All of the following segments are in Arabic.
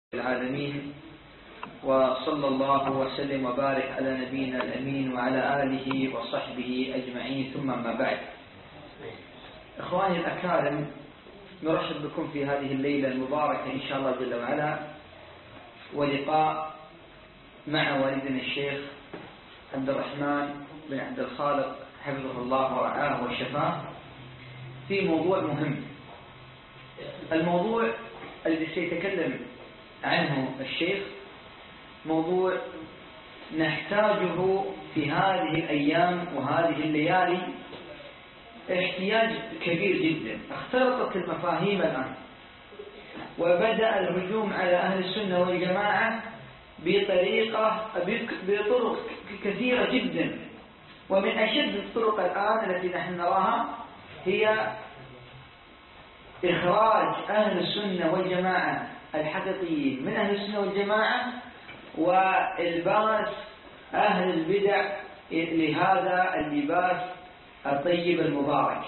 العالمين، وصلى الله وسلم وبارك على نبينا الأمين وعلى آله وصحبه أجمعين، ثم ما بعد. إخواني الأكارم، نرحب بكم في هذه الليلة المباركة إن شاء الله جل وعلا، ولقاء مع والدنا الشيخ عبد الرحمن بن عبد الخالق حفظه الله ورعاه وشفاه في موضوع مهم. الموضوع الذي سيتكلم عنه الشيخ موضوع نحتاجه في هذه الأيام وهذه الليالي احتياج كبير جدا. اختلطت المفاهيم الآن، وبدأ الهجوم على أهل السنة والجماعة بطرق كثيرة جدا، ومن أشد الطرق الآن التي نحن نراها هي إخراج أهل السنة والجماعة الحقيقيين من أهل السنة والجماعة، وإلباس أهل البدع لهذا اللباس الطيب المبارك.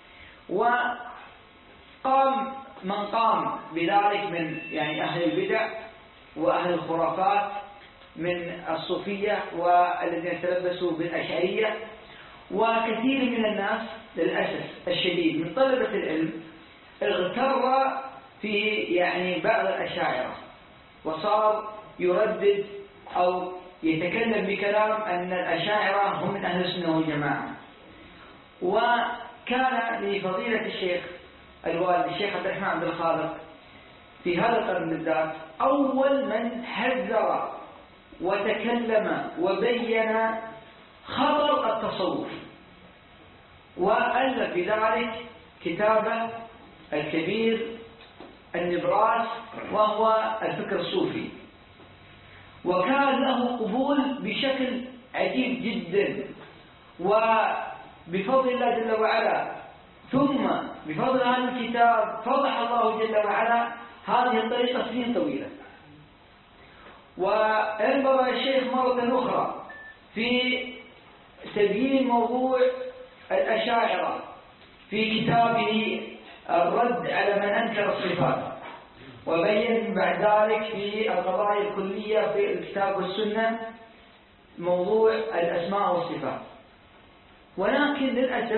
وقام من قام بذلك من أهل البدع وأهل الخرافات من الصوفية والذين تلبسوا بالأشعرية، وكثير من الناس للأسف الشديد من طلبة العلم اغتر في بعض الأشاعرة، وصار يردد أو يتكلم بكلام أن الأشاعرة هم من أهل السنة والجماعة. وكان لفضيلة الشيخ الوالد الشيخ عبد الرحمن عبد الخالق في هذا القرن بالذات أول من حذر وتكلم وبين خطر التصوف، وألف بذلك كتابه الكبير النبراس وهو الفكر الصوفي، وكان له قبول بشكل عجيب جدا. وبفضل الله جل وعلا ثم بفضل هذا الكتاب فضح الله جل وعلا هذه الطريقة سنين طويلة. وانبر الشيخ مرة أخرى في تبيين موضوع الأشاعرة في كتابه الرد على من أنكر الصفات، وبين بعد ذلك في القضايا الكلية في الكتاب والسنة موضوع الأسماء والصفات. ولكن للأسف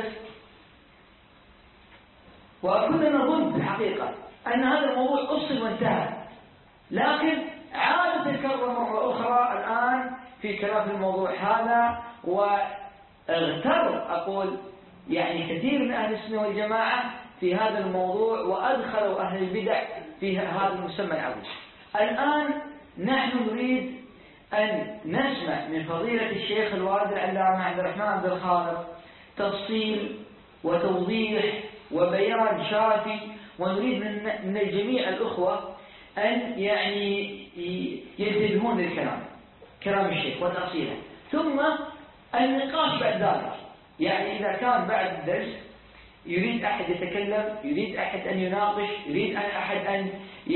وكنا نظن في الحقيقة أن هذا الموضوع أصل وانتهى، لكن عاد تكرر مرة أخرى الآن في كلام في الموضوع هذا، واغتر أقول كثير من أهل السنة والجماعة في هذا الموضوع، وأدخلوا أهل البدع في هذا المسمى العظيم. الآن نحن نريد أن نسمع من فضيلة الشيخ الوالد العلامة عبد الرحمن عبد الخالق تفصيل وتوضيح وبيان شافي، ونريد من الجميع الأخوة أن ينتبهون للكلام كلام الشيخ وتأصيله، ثم النقاش بعد ذلك. إذا كان بعد الدرس يريد أحد يتكلم، يريد أحد أن يناقش، يريد أحد أن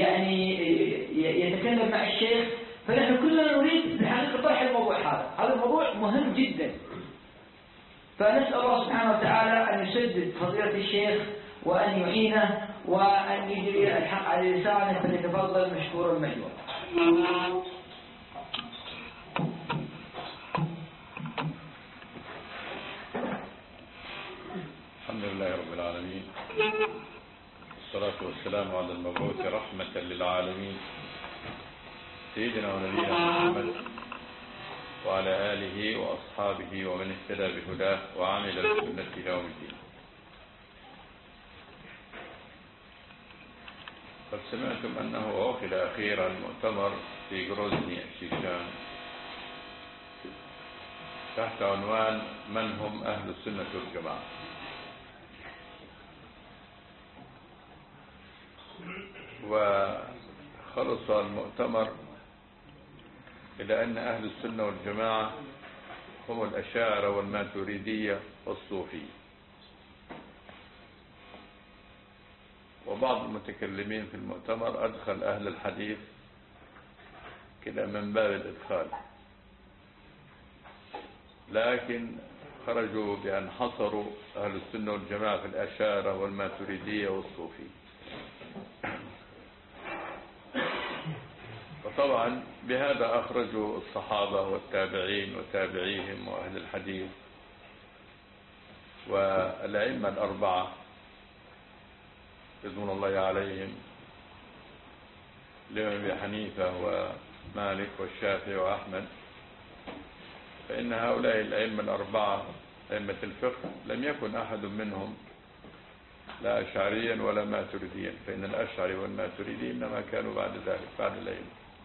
يتكلم مع الشيخ، فنحن كلنا نريد بحقيقة طرح الموضوع هذا الموضوع مهم جدا. فنسأل الله سبحانه وتعالى أن يسدد فضيلة الشيخ وأن يعينه وأن يجري الحق على لسانه، فليتفضل مشكورا مأجورا. الحمد لله رب العالمين، والصلاة والسلام على المبعوث رحمة للعالمين سيدنا ونبينا محمد وعلى آله وأصحابه ومن اهتدى بهداه وعمل بسنته يوم الدين. قد سمعتم أنه عقد أخيرا مؤتمر في غروزني الشيشان تحت عنوان من هم أهل السنة والجماعة. وخلص المؤتمر إلى أن أهل السنة والجماعة هم الأشاعرة والماتريدية والصوفية. وبعض المتكلمين في المؤتمر أدخل أهل الحديث كده من باب الإدخال، لكن خرجوا بأن حصروا أهل السنة والجماعة في الأشاعرة والماتريدية والصوفية. طبعا بهذا أخرجوا الصحابة والتابعين وتابعيهم وأهل الحديث والأئمة الأربعة رضوان الله عليهم، الإمام أبي حنيفة ومالك والشافعي وأحمد. فإن هؤلاء الأئمة الأربعة أئمة الفقه لم يكن أحد منهم لا أشعريا ولا ماتريديا، فإن الأشعري والماتريدي إنما كانوا بعد ذلك، بعد الأئمة.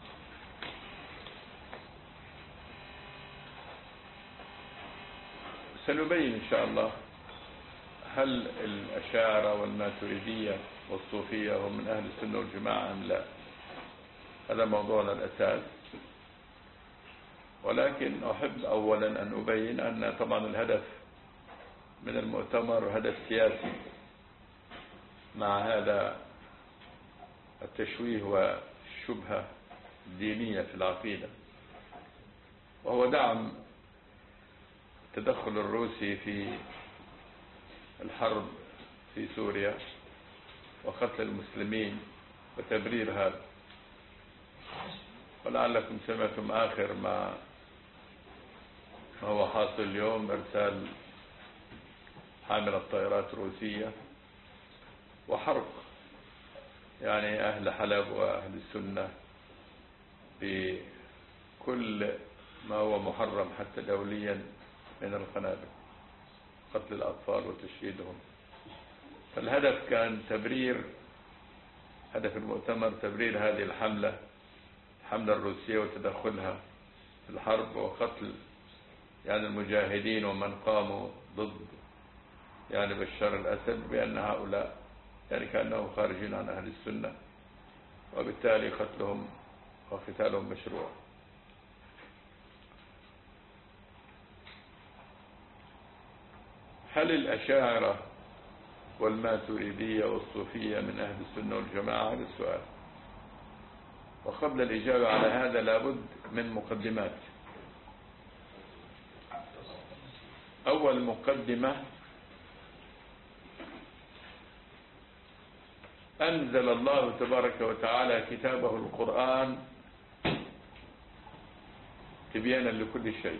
سنبين إن شاء الله هل الأشاعرة والماتريدية والصوفية هم من أهل السنة والجماعة أم لا. هذا موضوعنا الأساس، ولكن أحب أولا أن أبين أن طبعا الهدف من المؤتمر هدف سياسي مع هذا التشويه والشبهة الدينية في العقيدة، وهو دعم التدخل الروسي في الحرب في سوريا وقتل المسلمين وتبرير هذا. ولعلكم سمعتم آخر ما هو حاصل اليوم، إرسال حاملة طائرات روسية وحرق يعني أهل حلب وأهل السنة بكل ما هو محرم حتى دوليا من القنابل، قتل الأطفال وتشييدهم. فالهدف كان تبرير، هدف المؤتمر تبرير هذه الحملة الروسية وتدخلها في الحرب وقتل يعني المجاهدين ومن قاموا ضد يعني بشار الأسد، بأن هؤلاء يعني كأنهم خارجين عن أهل السنة، وبالتالي قتلهم وقتالهم مشروع. هل الأشاعرة والماتريدية والصوفية من أهل السنة والجماعة؟ هذا السؤال. وقبل الإجابة على هذا لابد من مقدمات. أول مقدمة: أنزل الله تبارك وتعالى كتابه القرآن تبيانا لكل شيء،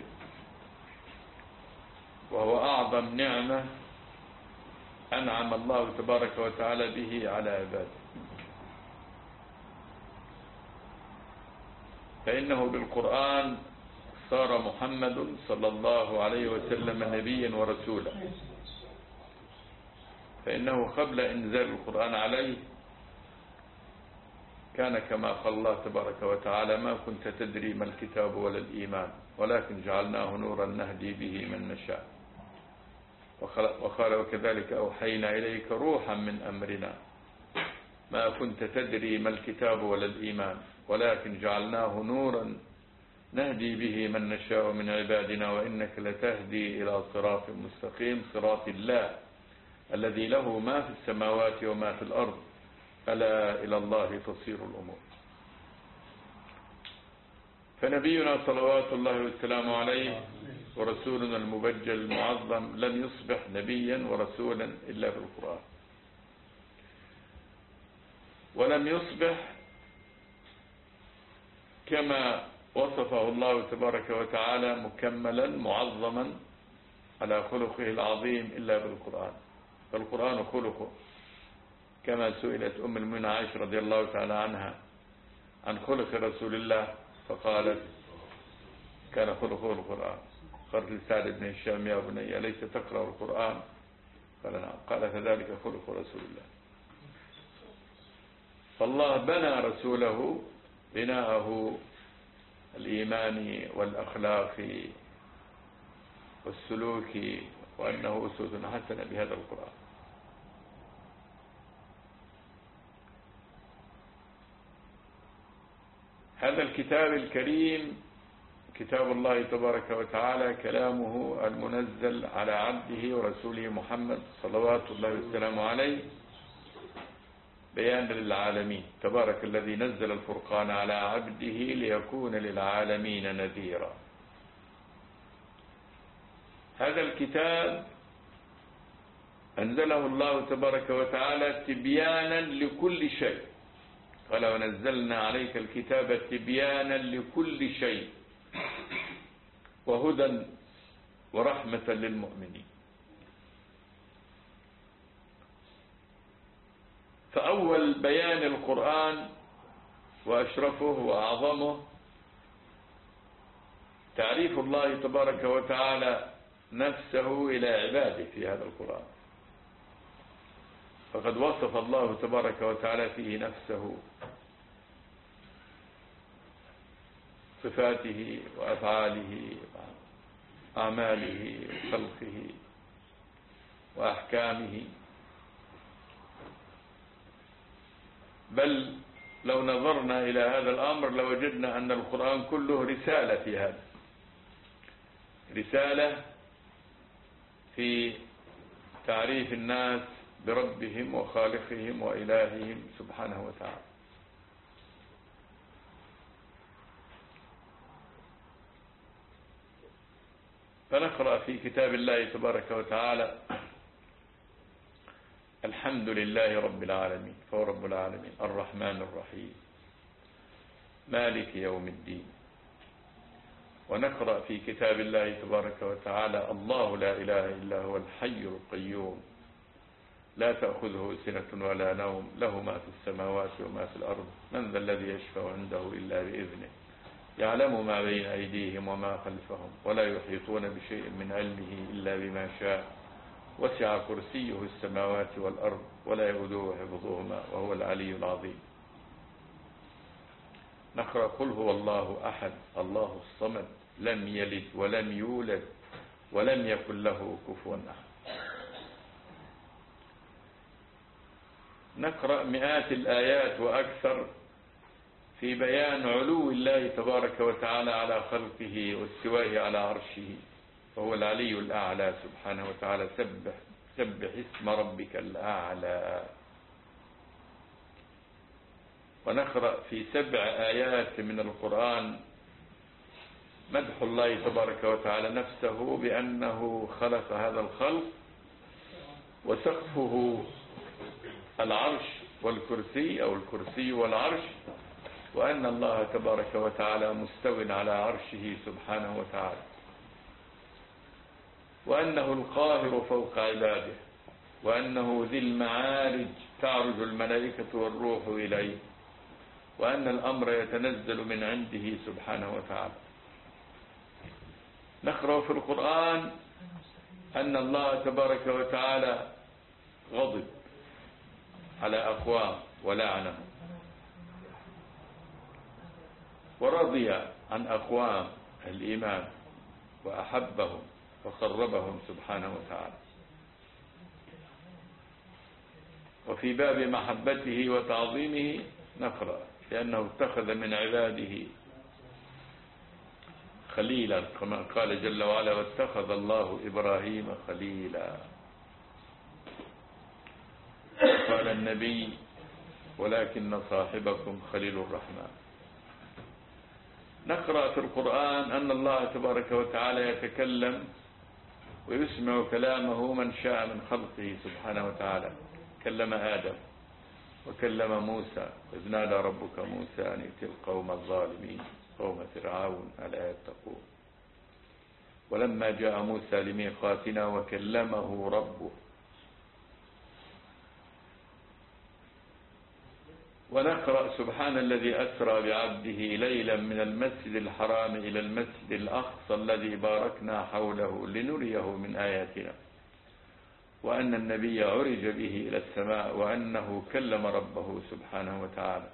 وهو أعظم نعمة أنعم الله تبارك وتعالى به على عباده، فإنه بالقرآن صار محمد صلى الله عليه وسلم نبيا ورسولا. فإنه قبل إنزال القرآن عليه كان كما قال الله تبارك وتعالى: ما كنت تدري ما الكتاب ولا الإيمان ولكن جعلناه نورا نهدي به من نشاء. وقال: وكذلك أوحينا إليك روحا من أمرنا ما كنت تدري ما الكتاب ولا الإيمان ولكن جعلناه نورا نهدي به من نشاء من عبادنا وإنك لتهدي إلى صراط مستقيم صراط الله الذي له ما في السماوات وما في الأرض ألا إلى الله تصير الأمور. فنبينا صلوات الله والسلام عليه ورسولنا المبجل المعظم لم يصبح نبيا ورسولا إلا بالقرآن، ولم يصبح كما وصفه الله تبارك وتعالى مكملا معظما على خلقه العظيم إلا بالقرآن. فالقرآن خلقه، كما سئلت أم المؤمنين عائشة رضي الله تعالى عنها عن خلق رسول الله فقالت: كان خلقه القرآن. قالت لسعد بن هشام: يا بني أليس تقرأ القرآن؟ قال: نعم. قال: فذلك خلق رسول الله. فالله بنى رسوله بناءه الإيماني والأخلاقي والسلوكي، وأنه أسوة حسنة بهذا القرآن. هذا الكتاب الكريم كتاب الله تبارك وتعالى كلامه المنزل على عبده ورسوله محمد صلوات الله والسلام عليه بيان للعالمين. تبارك الذي نزل الفرقان على عبده ليكون للعالمين نذيرا. هذا الكتاب أنزله الله تبارك وتعالى تبيانا لكل شيء، ولو نزلنا عليك الكتاب تبيانا لكل شيء وهدى ورحمة للمؤمنين. فأول بيان القرآن وأشرفه وأعظمه تعريف الله تبارك وتعالى نفسه إلى عباده في هذا القرآن. فقد وصف الله تبارك وتعالى فيه نفسه، صفاته وأفعاله وأعماله وخلقه وأحكامه. بل لو نظرنا إلى هذا الأمر لوجدنا أن القرآن كله رسالة في هذا، رسالة في تعريف الناس بربهم وخالقهم وإلههم سبحانه وتعالى. فنقرأ في كتاب الله تبارك وتعالى: الحمد لله رب العالمين، فهو رب العالمين، الرحمن الرحيم، مالك يوم الدين. ونقرأ في كتاب الله تبارك وتعالى: الله لا إله إلا هو الحي القيوم، لا تأخذه سنة ولا نوم، له ما في السماوات وما في الأرض، من ذا الذي يشفع عنده إلا بإذنه، يعلم ما بين أيديهم وما خلفهم، ولا يحيطون بشيء من علمه إلا بما شاء، وسع كرسيه السماوات والأرض ولا يؤوده حفظهما وهو العلي العظيم. نقرأ: قل هو الله أحد الله الصمد لم يلد ولم يولد ولم يكن له كفوا أحد. نقرأ مئات الآيات وأكثر في بيان علو الله تبارك وتعالى على خلقه واستوائه على عرشه، فهو العلي الأعلى سبحانه وتعالى. سبح اسم ربك الأعلى. ونقرأ في 7 آيات من القرآن مدح الله تبارك وتعالى نفسه بأنه خلق هذا الخلق، وسقفه العرش والكرسي أو الكرسي والعرش، وأن الله تبارك وتعالى مستو على عرشه سبحانه وتعالى، وأنه القاهر فوق عباده، وأنه ذي المعارج تعرج الملائكة والروح إليه، وأن الأمر يتنزل من عنده سبحانه وتعالى. نقرأ في القرآن أن الله تبارك وتعالى غضب على أقوام ولعنهم، ورضي عن أقوام الإيمان وأحبهم وقربهم سبحانه وتعالى. وفي باب محبته وتعظيمه نقرأ لأنه اتخذ من عباده خليلا، كما قال جل وعلا: واتخذ الله إبراهيم خليلا. قال النبي: ولكن صاحبكم خليل الرحمن. نقرأ في القرآن أن الله تبارك وتعالى يتكلم ويسمع كلامه من شاء من خلقه سبحانه وتعالى. كلم آدم وكلم موسى إذ نادى ربك موسى أن ائت القوم الظالمين قوم فرعون ألا يتقون. ولما جاء موسى لميقاتنا وكلمه ربه. ونقرأ: سبحان الذي أسرى بعبده ليلا من المسجد الحرام إلى المسجد الأقصى الذي باركنا حوله لنريه من آياتنا، وأن النبي عرج به إلى السماء، وأنه كلم ربه سبحانه وتعالى.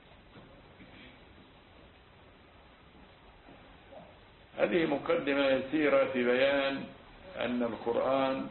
هذه مقدمة يسيرة في بيان أن القرآن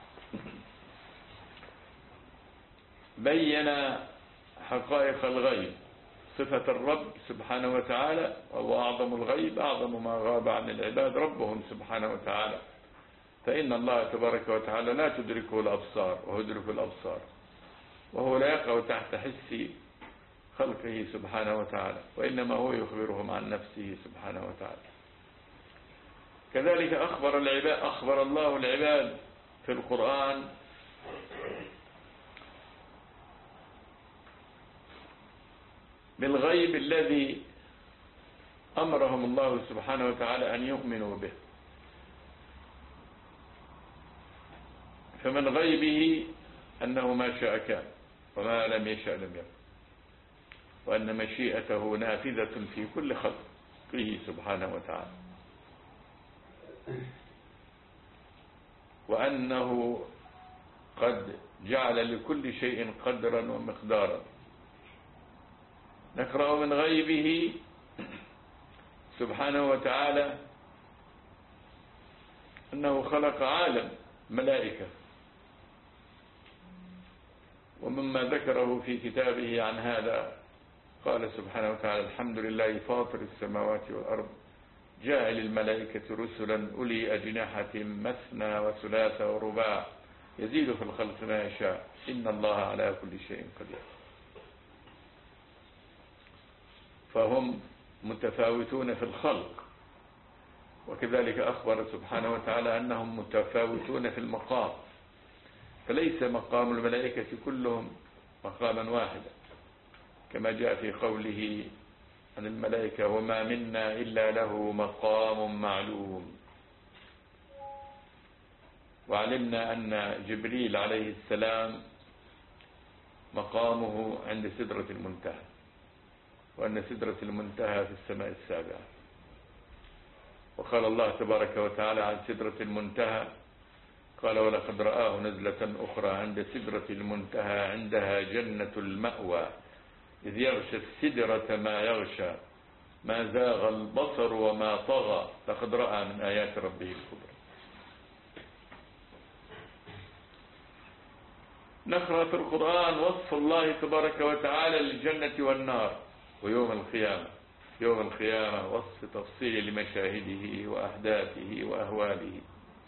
بين حقائق الغيب، صفة الرب سبحانه وتعالى، وهو أعظم الغيب، أعظم ما غاب عن العباد ربهم سبحانه وتعالى. فإن الله تبارك وتعالى لا تدركه الأبصار وهو يدرك الأبصار، وهو لا يقع تحت حس خلقه سبحانه وتعالى، وإنما هو يخبرهم عن نفسه سبحانه وتعالى. كذلك أخبر الله العباد في القرآن بالغيب الذي أمرهم الله سبحانه وتعالى أن يؤمنوا به. فمن غيبه أنه ما شاء كان وما لم يشأ لم يكن، وأن مشيئته نافذة في كل خلقه سبحانه وتعالى، وأنه قد جعل لكل شيء قدرا ومقدارا. نقرأ من غيبه سبحانه وتعالى أنه خلق عالم ملائكة، ومما ذكره في كتابه عن هذا قال سبحانه وتعالى: الحمد لله فاطر السماوات والأرض جاعل الملائكة رسلا أولي أجنحة مثنى وثلاث ورباع يزيد في الخلق ما يشاء إن الله على كل شيء قدير. فهم متفاوتون في الخلق، وكذلك أخبر سبحانه وتعالى أنهم متفاوتون في المقام، فليس مقام الملائكة كلهم مقاما واحدا، كما جاء في قوله عن الملائكة: وما منا إلا له مقام معلوم. وعلمنا أن جبريل عليه السلام مقامه عند سدرة المنتهى، وأن سدرة المنتهى في السماء السابعة. وقال الله تبارك وتعالى عن سدرة المنتهى قال: ولقد رآه نزلة أخرى عند سدرة المنتهى عندها جنة المأوى إذ يغشى السدرة ما يغشى ما زاغ البصر وما طغى لقد رأى من آيات ربه الكبرى. نقرأ في القرآن وصف الله تبارك وتعالى للجنة والنار، ويوم القيامة، يوم القيامة وصف تفصيل لمشاهده وأحداثه وأهواله،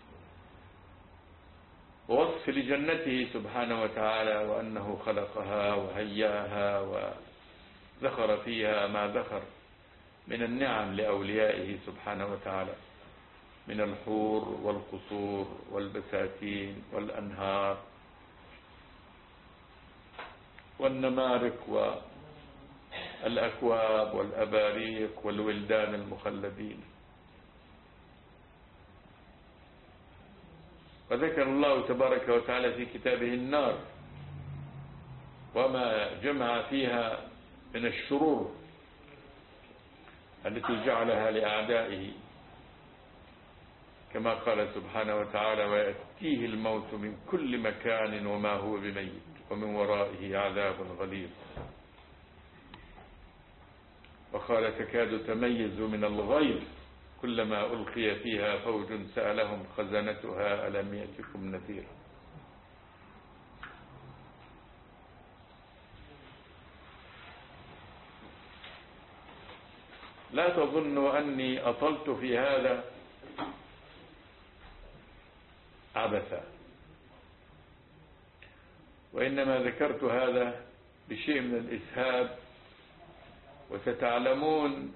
ووصف لجنته سبحانه وتعالى وأنه خلقها وهيأها وذخر فيها ما ذخر من النعم لأوليائه سبحانه وتعالى من الحور والقصور والبساتين والأنهار والنمارق والأكواب والأباريق والولدان المخلدين. وذكر الله تبارك وتعالى في كتابه النار وما جمع فيها من الشرور التي جعلها لأعدائه، كما قال سبحانه وتعالى: ويأتيه الموت من كل مكان وما هو بميت ومن ورائه عذاب غليظ. وقال: تكاد تميز من الغيظ كلما ألقي فيها فوج سألهم خزنتها ألم يأتكم نذير. لا تظنوا أني أطلت في هذا عبثا، وإنما ذكرت هذا بشيء من الإسهاب، وستعلمون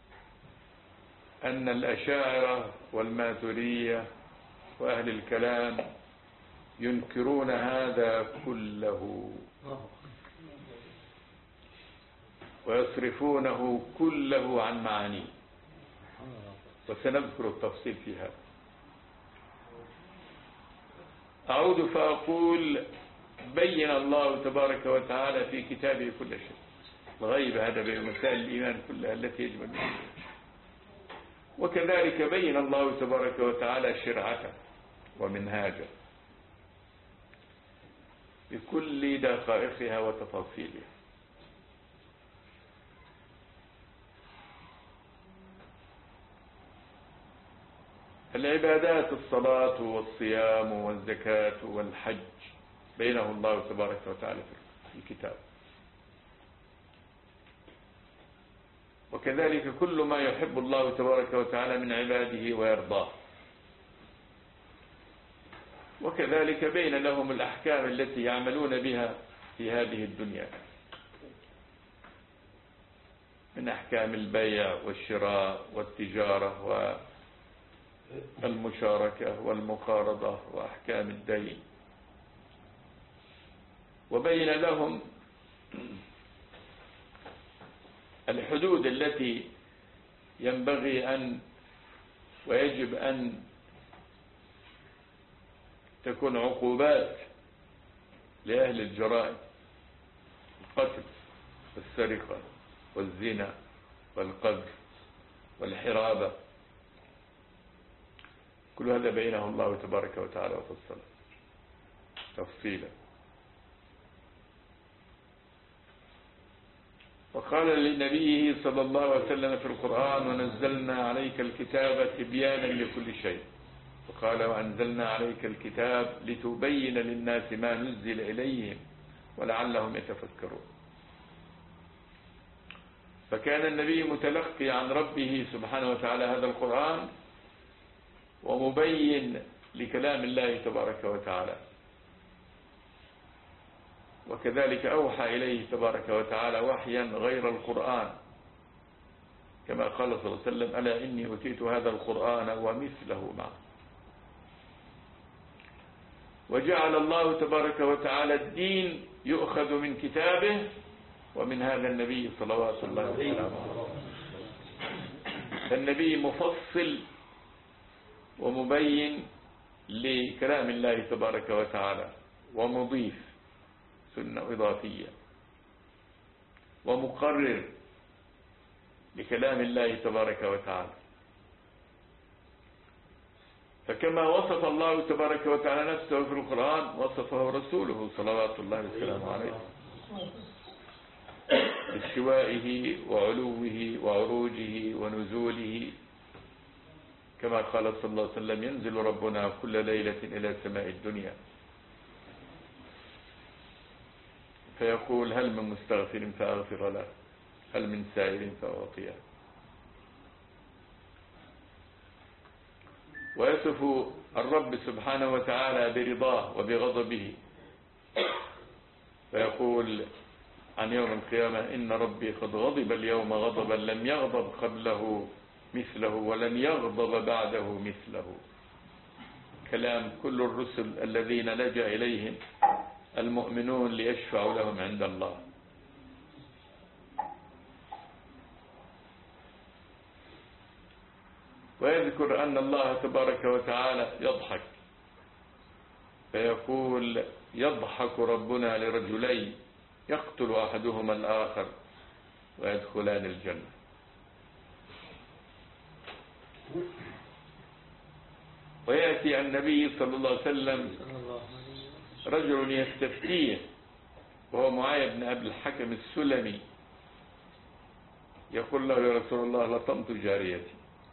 أن الأشاعرة والماترية وأهل الكلام ينكرون هذا كله ويصرفونه كله عن معانيه، وسنذكر التفصيل في هذا. أعود فأقول: بين الله تبارك وتعالى في كتابه كل شيء، الغيب هذا بمسائل الإيمان كلها التي يجب أن نؤمن. وكذلك بين الله تبارك وتعالى شرعته ومنهاجه بكل دقائقها وتفاصيلها. العبادات الصلاة والصيام والزكاة والحج بينه الله تبارك وتعالى في الكتاب، وكذلك كل ما يحب الله تبارك وتعالى من عباده ويرضاه، وكذلك بين لهم الأحكام التي يعملون بها في هذه الدنيا من أحكام البيع والشراء والتجارة والمشاركة والمقارضة وأحكام الدين، وبين لهم الحدود التي ينبغي أن ويجب أن تكون عقوبات لأهل الجرائم: القتل والسرقة والزنا والقذف والحرابة. كل هذا بينه الله تبارك وتعالى وفصله تفصيلا. وقال لنبيه صلى الله عليه وسلم في القرآن: ونزلنا عليك الكتاب تبيانا لكل شيء. وقال: وأنزلنا عليك الكتاب لتبين للناس ما نزل إليهم ولعلهم يتفكرون. فكان النبي متلقي عن ربه سبحانه وتعالى هذا القرآن ومبين لكلام الله تبارك وتعالى، وكذلك أوحى إليه تبارك وتعالى وحيا غير القرآن، كما قال صلى الله عليه وسلم: ألا إني أتيت هذا القرآن ومثله معه. وجعل الله تبارك وتعالى الدين يؤخذ من كتابه ومن هذا النبي صلوات الله وسلامه. فالنبي مفصل ومبين لكلام الله تبارك وتعالى، ومضيف سنة إضافية، ومقرر لكلام الله تبارك وتعالى. فكما وصف الله تبارك وتعالى نفسه في القرآن وصفه رسوله صلوات الله وسلامه عليه باستوائه وعلوه وعروجه ونزوله، كما قال صلى الله عليه وسلم: ينزل ربنا كل ليلة إلى سماء الدنيا فيقول: هل من مستغفر فأغفر له، هل من سائل فأعطيه. ويصف الرب سبحانه وتعالى برضاه وبغضبه، فيقول عن يوم القيامة: إن ربي قد غضب اليوم غضبا لم يغضب قبله مثله ولن يغضب بعده مثله. كلام كل الرسل الذين لجأ إليهم المؤمنون ليشفعوا لهم عند الله. ويذكر أن الله تبارك وتعالى يضحك، فيقول: يضحك ربنا لرجلين يقتل أحدهما الآخر ويدخلان الجنة. ويأتي النبي صلى الله عليه وسلم رجل يستفتيه وهو معاذ بن أبي الحكم السلمي، يقول له: يا رسول الله لطمت جاريتي.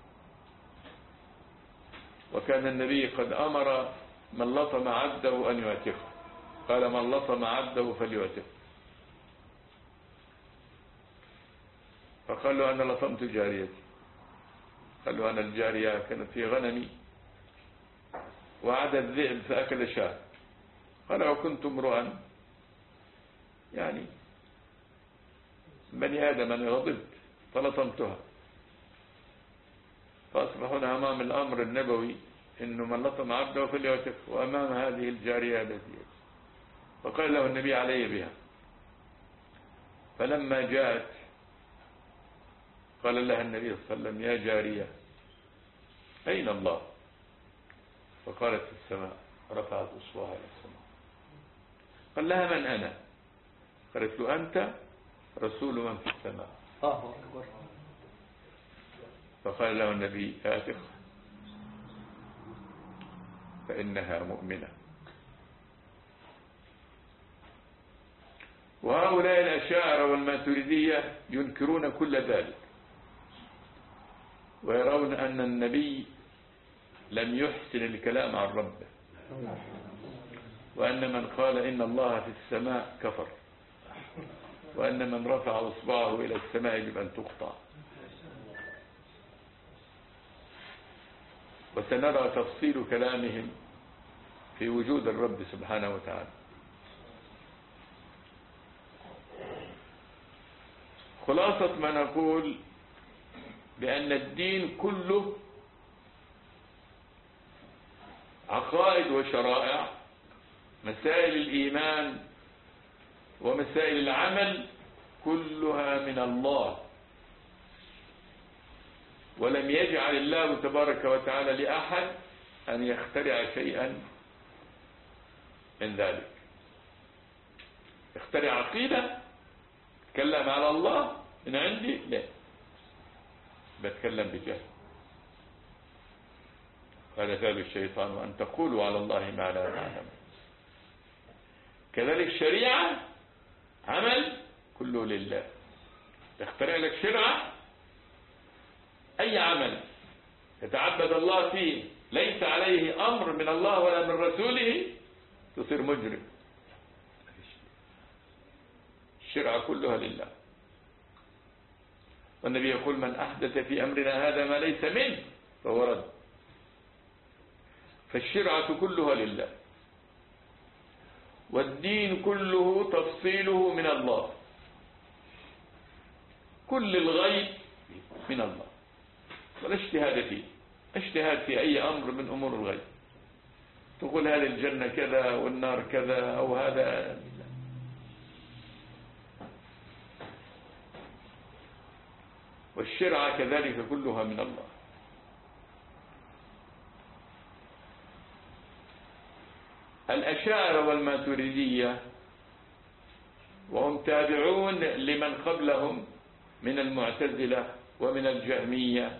وكان النبي قد أمر من لطم عبده أن يعتقه، قال: من لطم عبده فليعتقه. فقال له: أنا لطمت جاريتي. قال له: أنا الجارية كانت في غنمي وعاد الذئب فأكل شاة. قال: وكنت امرؤا يعني بني آدم، أنا غضبت فلطمتها. فأصبحنا أمام الأمر النبوي إنه من لطم عبده فليعتقه، وأمام هذه الجارية التي. فقال له النبي: علي بها. فلما جاءت قال لها النبي صلى الله عليه وسلم: يا جارية أين الله؟ فقالت: في السماء. رفعت أصبعها إلى السماء. قال لها: من أنا؟ قالت له: أنت رسول من في السماء. فقال له النبي: آتخ فإنها مؤمنة. وهؤلاء الأشاعرة والماتريدية ينكرون كل ذلك، ويرون أن النبي لم يحسن الكلام عن ربه، وأن من قال إن الله في السماء كفر، وأن من رفع إصبعه إلى السماء يجب أن تقطع. وسنرى تفصيل كلامهم في وجود الرب سبحانه وتعالى. خلاصة ما نقول بأن الدين كله عقائد وشرائع، مسائل الإيمان ومسائل العمل كلها من الله ولم يجعل الله تبارك وتعالى لأحد أن يخترع شيئا من ذلك. يخترع عقيدة تكلم على الله من عندي، لا، بتكلم بجهل. قال ذلك الشيطان أن تقولوا على الله ما لا تعلم. كذلك الشريعة عمل كله لله. تخترع لك شرعة، أي عمل يتعبد الله فيه ليس عليه أمر من الله ولا من رسوله تصير مجرم. الشرعة كلها لله. والنبي يقول من أحدث في أمرنا هذا ما ليس منه فهو رد. فالشرعة كلها لله، والدين كله تفصيله من الله. كل الغيب من الله، ولا اجتهاد فيه. اجتهاد في أي أمر من أمور الغيب، تقول هذه الجنة كذا والنار كذا أو هذا، والشرعة كذلك كلها من الله. الأشاعرة والماتريدية وهم تابعون لمن قبلهم من المعتزلة ومن الجهمية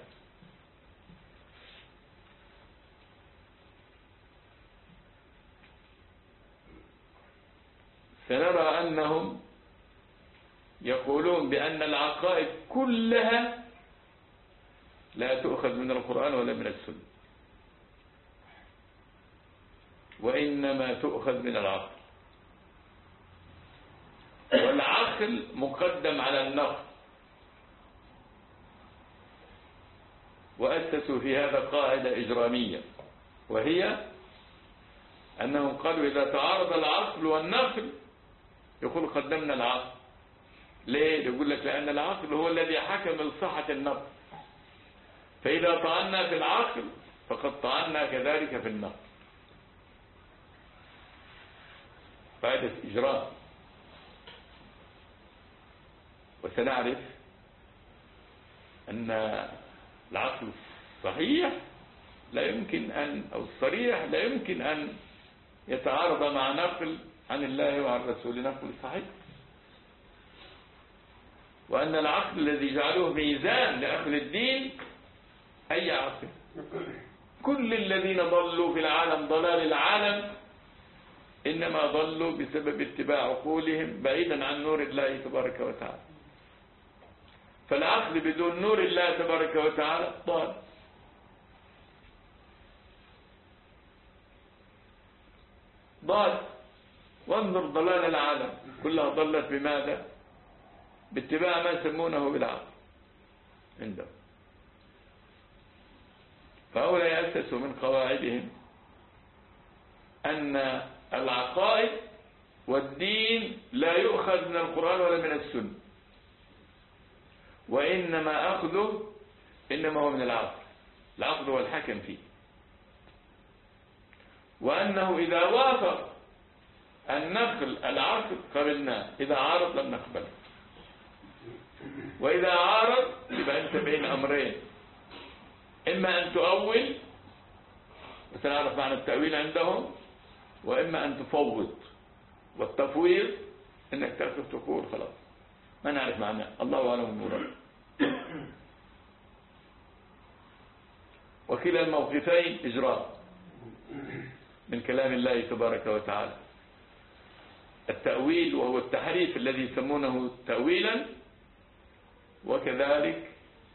سنرى أنهم يقولون بأن العقائد كلها لا تؤخذ من القرآن ولا من السنة، وإنما تؤخذ من العقل، والعقل مقدم على النقل. وأسسوا في هذا قاعدة إجرامية، وهي أنهم قالوا إذا تعارض العقل والنقل يقول قدمنا العقل. ليه؟ يقول لك لأن العقل هو الذي حكم لصحة النقل، فإذا طعنا في العقل فقد طعنا كذلك في النقل. قاعدة إجرام. وسنعرف أن العقل الصحيح لا يمكن أن، أو الصريح لا يمكن أن يتعارض مع نقل عن الله وعن الرسول، نقل صحيح. وأن العقل الذي جعلوه ميزان لأخذ الدين أي عقل. كل الذين ضلوا في العالم ضلال العالم إنما ضلوا بسبب اتباع عقولهم بعيدا عن نور الله تبارك وتعالى. فالعقل بدون نور الله تبارك وتعالى ضال. ضال. وانظر ضلال العالم كلها ضلت بماذا؟ باتباع ما يسمونه بالعقل عندهم. فهؤلاء يأسسوا من قواعدهم أن العقائد والدين لا يؤخذ من القرآن ولا من السنة، وإنما أخذه إنما هو من العقل. العقل هو الحكم فيه، وأنه إذا وافق النقل العقل قبلناه، إذا عارض لم نقبله. وإذا عارض يبقى أنت بين أمرين، إما أن تؤول وسنعرف معنى التأويل عندهم، وإما أن تفوض. والتفويض إنك تأخذ تقول خلاص ما نعرف معناه، الله أعلم المراد. وكلا الموقفين إجراء من كلام الله تبارك وتعالى. التأويل وهو التحريف الذي يسمونه تأويلا، وكذلك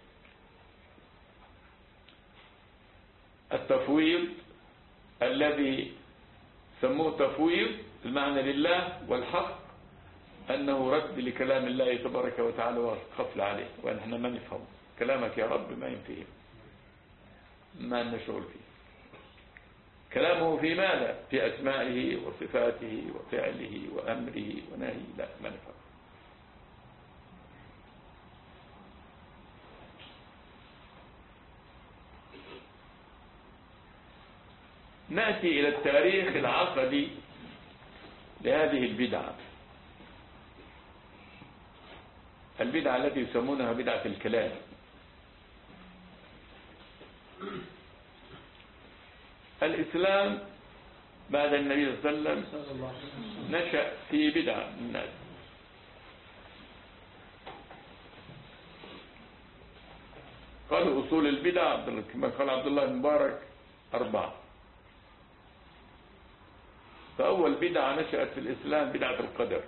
التفويض الذي سموه تفويض المعنى لله، والحق أنه رد لكلام الله تبارك وتعالى وخفل عليه، ونحن ما نفهم كلامك يا رب، ما ينفهم، ما نشغل فيه. كلامه في ماذا؟ في أسمائه وصفاته وفعله وأمره ونهيه، لا ما نفهم. نأتي إلى التاريخ العقدي لهذه البدعة، البدعة التي يسمونها بدعة الكلام. الإسلام بعد النبي صلى الله عليه وسلم نشأ في بدعة من الناس. قالوا أصول البدع كما قال عبد الله المبارك 4. فأول بدعة نشأت في الإسلام بدعة القدر.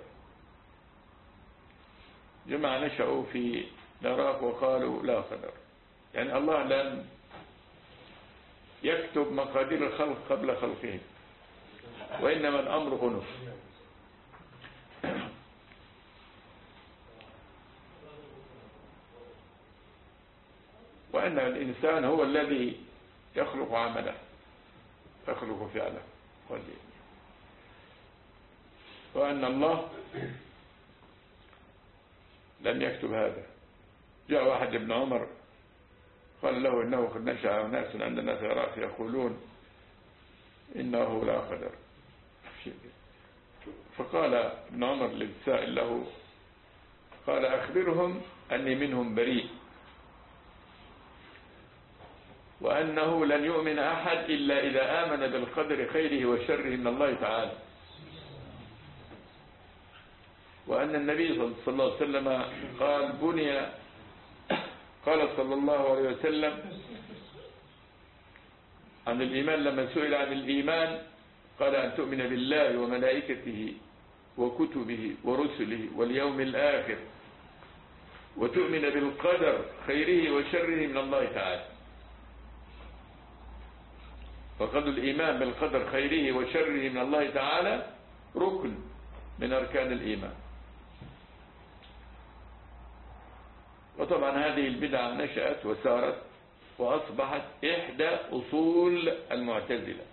جماعة نشأوا في العراق وقالوا لا قدر، يعني الله لم يكتب مقادير الخلق قبل خلقهم، وإنما الأمر أنف. وأن الإنسان هو الذي يخلق عمله، يخلق فعله، وأن الله لم يكتب هذا. جاء واحد ابن عمر قال له إنه قد نشأ ناس عندنا في العراق يقولون إنه لا قدر. فقال ابن عمر للسائل له، قال أخبرهم أني منهم بريء، وأنه لن يؤمن أحد إلا إذا آمن بالقدر خيره وشره من الله تعالى، وأن النبي صلى الله عليه وسلم قال صلى الله عليه وسلم عن الإيمان لما سئل عن الإيمان قال أن تؤمن بالله وملائكته وكتبه ورسله واليوم الآخر وتؤمن بالقدر خيره وشره من الله تعالى. فقد الإيمان بالقدر خيره وشره من الله تعالى ركن من أركان الإيمان. وطبعا هذه البدعة نشأت وسارت وأصبحت إحدى أصول المعتزلة،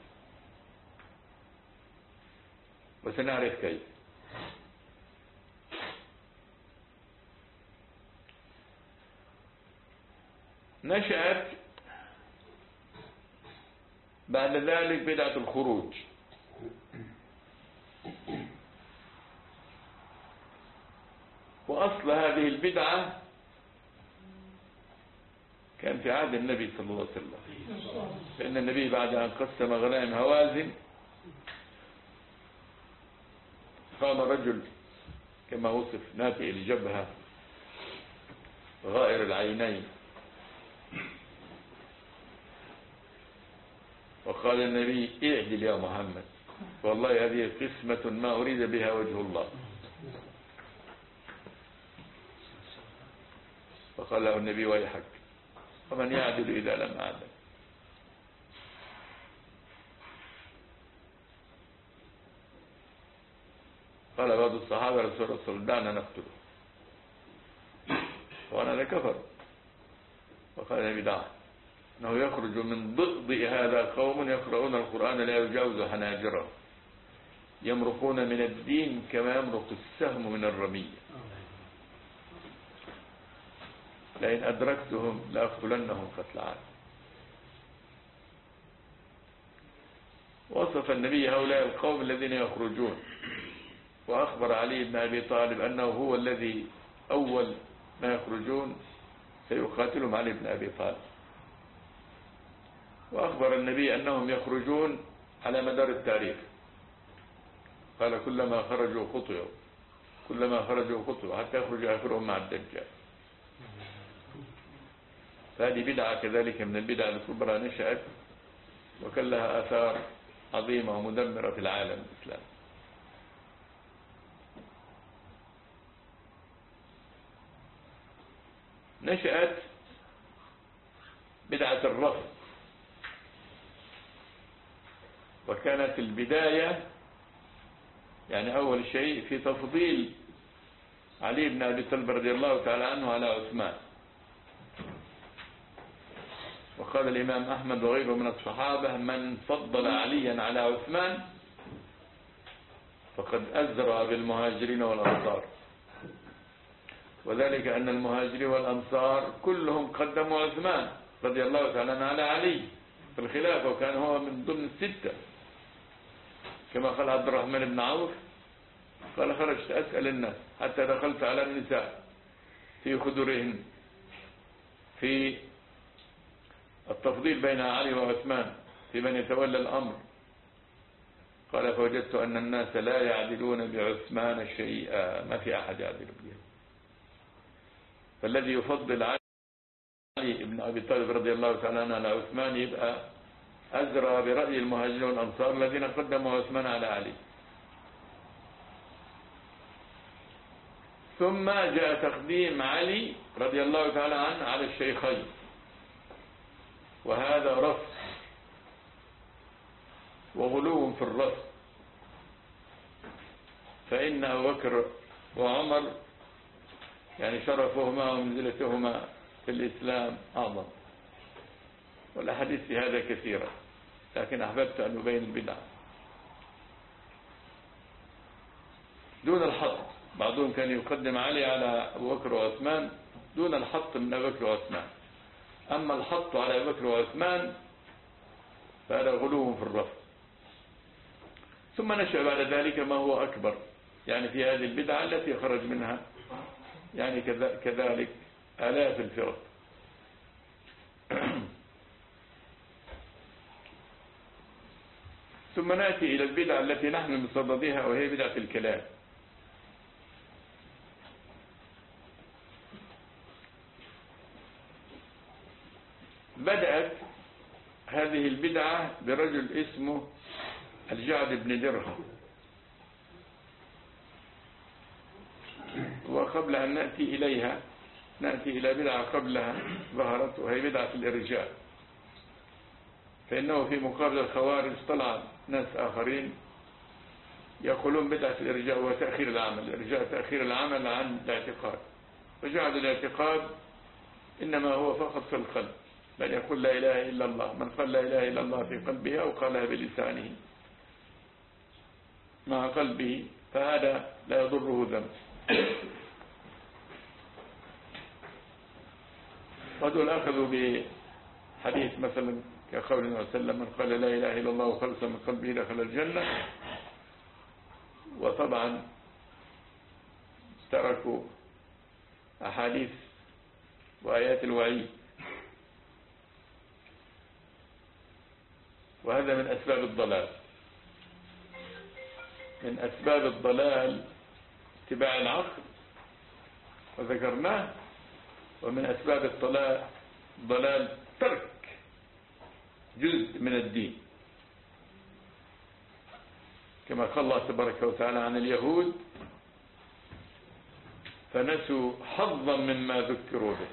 وسنعرف كيف. نشأت بعد ذلك بدعة الخروج. وأصل هذه البدعة كان في عهد النبي صلى الله عليه وسلم، فإن النبي بعد أن قسم غنائم هوازن قام رجل كما وصف ناتئ الجبهة غائر العينين، وقال النبي اعدل يا محمد، والله هذه قسمة ما أريد بها وجه الله. فقال له النبي ويحك، ومن يعدل إذا لم أعدل؟ قال بعض الصحابة رسول الله صلى الله عليه وسلم دعنا نقتله، وأنا لكفر. وقال النبي دعنا، أنه يخرج من ضئضئ هذا قوم يقرؤون القرآن لا يجاوز حناجرهم يمرقون من الدين كما يمرق السهم من الرمية، لئن أدركتهم لأقتلنهم قتل عاد. وصف النبي هؤلاء القوم الذين يخرجون، وأخبر علي بن أبي طالب أنه هو الذي أول ما يخرجون سيقاتلهم علي بن أبي طالب. وأخبر النبي أنهم يخرجون على مدار التاريخ، قال كلما خرجوا خطئوا، كلما خرجوا خطئوا حتى يخرج آخرهم مع الدجال. فهذه بدعة كذلك من البدع الكبرى نشأت، وكان لها آثار عظيمة ومدمرة في العالم الإسلامي. نشأت بدعة الرفض، وكانت البداية يعني أول شيء في تفضيل علي بن أبي طالب رضي الله تعالى عنه على عثمان. وقال الإمام أحمد وغيره من الصحابة من فضل عليا على عثمان فقد أزرى بالمهاجرين والأنصار، وذلك أن المهاجرين والأنصار كلهم قدموا عثمان رضي الله تعالى عنه على علي في الخلافة، وكان هو من ضمن الستة، كما قال عبد الرحمن بن عوف قال خرجت أسأل الناس حتى دخلت على النساء في خدرهن في التفضيل بين علي وعثمان في من يتولى الأمر. قال فوجدت أن الناس لا يعدلون بعثمان شيئا، ما في أحد يعدل به. فالذي يفضل علي بن أبي طالب رضي الله تعالى عنه على عثمان يبقى أزرى برأي المهاجرين والأنصار الذين قدموا عثمان على علي. ثم جاء تقديم علي رضي الله تعالى عنه على الشيخين، وهذا رفض وغلو في الرفض، فإن أبو بكر وعمر يعني شرفهما ومنزلتهما في الإسلام أعظم، والأحاديث في هذا كثيرة، لكن أحببت أن أبين البدع دون الحط. بعضهم كان يقدم علي على أبو بكر وعثمان دون الحط من أبو بكر وعثمان، أما الحط على أبو بكر وعثمان فهذا غلو في الرفض. ثم نشأ بعد ذلك ما هو أكبر يعني في هذه البدعة التي خرج منها يعني كذلك آلاف الفرق. ثم نأتي إلى البدعة التي نحن بصددها، وهي بدعة الكلام. بدأت هذه البدعة برجل اسمه الجعد بن درهم. وقبل أن نأتي إليها نأتي إلى بدعة قبلها ظهرت، وهي بدعة الإرجاء. فإنه في مقابل الخوارج طلع ناس آخرين يقولون بدعة الإرجاء وتأخير العمل. الإرجاء تأخير العمل عن الاعتقاد، وجعل الاعتقاد إنما هو فقط في القلب، بل يقول لا إله إلا الله. من قال لا إله إلا الله في قلبه أو قالها بلسانه مع قلبه فهذا لا يضره ذنب. ودول أخذوا بحديث مثلا كقول النبي صلى الله عليه وسلم من قال لا إله إلا الله وخلص من قلبه دخل الجنة. وطبعا تركوا أحاديث وآيات الوعيد، وهذا من أسباب الضلال. من أسباب الضلال اتباع العقل وذكرناه، ومن أسباب الضلال ترك جزء من الدين، كما قال الله تبارك وتعالى عن اليهود فنسوا حظا مما ذكروا به.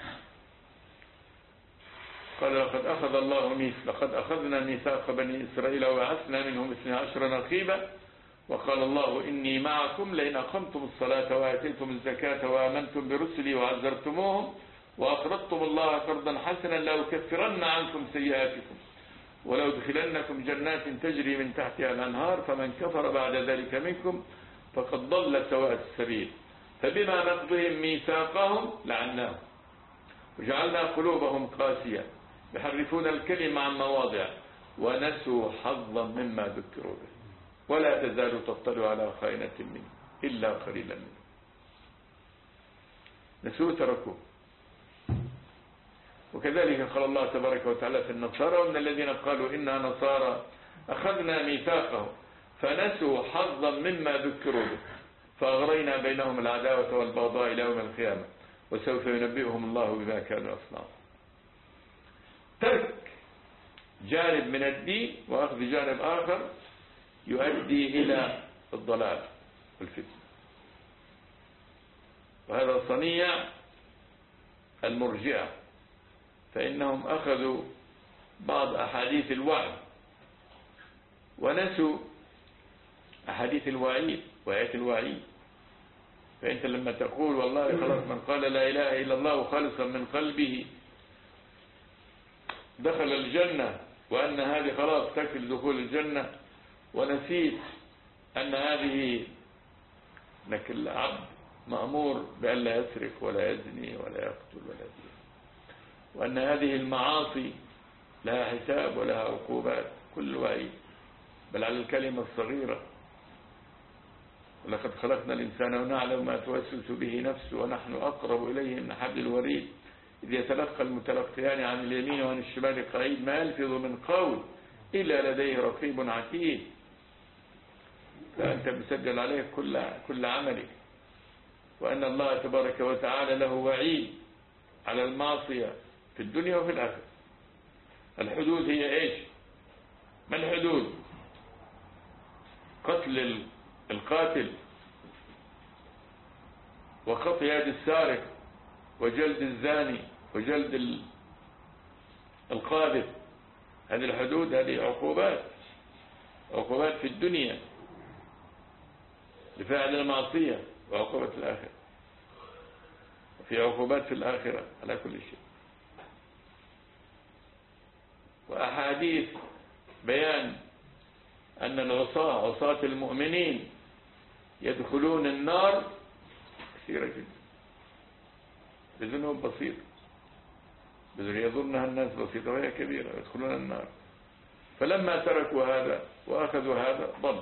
قال لقد أخذنا ميثاق بني إسرائيل وبعثنا منهم 12 نقيبا وقال الله إني معكم لئن أقمتم الصلاة وآتيتم الزكاة وآمنتم برسلي وعزرتموهم وأقرضتم الله قرضا حسنا لأكفرن عنكم سيئاتكم ولأدخلنكم جنات تجري من تحتها الأنهار فمن كفر بعد ذلك منكم فقد ضل سواء السبيل فبما نقضهم ميثاقهم لعناهم وجعلنا قلوبهم قاسية يحرفون الكلم عن مواضعه ونسوا حظا مما ذكروا به ولا تزال تطلع على خائنة منه إلا قليلا منه. نسوا تركوه. وكذلك قال الله تبارك وتعالى في النصارى ومن الذين قالوا إنا نصارى أخذنا ميثاقهم فنسوا حظا مما ذكروا به فأغرينا بينهم العداوة والبغضاء إلى يوم القيامة وسوف ينبئهم الله بما كانوا يصنعون. ترك جانب من الدين وأخذ جانب آخر يؤدي إلى الضلال والفتنة، وهذا صنيع المرجئة، فإنهم أخذوا بعض أحاديث الوعد ونسوا أحاديث الوعيد وآيات الوعيد. فأنت لما تقول والله خلاص من قال لا إله إلا الله خالصا من قلبه دخل الجنة وأن هذه خلاص تكفي دخول الجنة، ونسيت أن هذه أنك العبد مأمور بأن لا يسرق ولا يزني ولا يقتل ولا يزني، وأن هذه المعاصي لها حساب ولها عقوبات كل وعيد، بل على الكلمة الصغيرة ولقد خلقنا الإنسان ونعلم ما توسوس به نفسه ونحن أقرب إليه من حبل الوريد إذ يتلقى المتلقيان عن اليمين وعن الشمال قعيد ما يلفظ من قول إلا لديه رقيب عتيد، فأنت مسجل عليه كل عملك. وأن الله تبارك وتعالى له وعيد على المعصية في الدنيا وفي الآخرة. الحدود هي إيش؟ ما الحدود؟ قتل القاتل، وقطع يد السارق، وجلد الزاني، وجلد القاذف. هذه الحدود، هذه عقوبات في الدنيا لفاعل المعصية، وعقوبة الآخرة، وفي عقوبات في الآخرة على كل شيء. وأحاديث بيان أن عصاة المؤمنين يدخلون النار كثيرة جدا بذنوب بسيطة، يظنها الناس بسيطة وهي كبيرة، يدخلون النار. فلما تركوا هذا وأخذوا هذا ضلوا.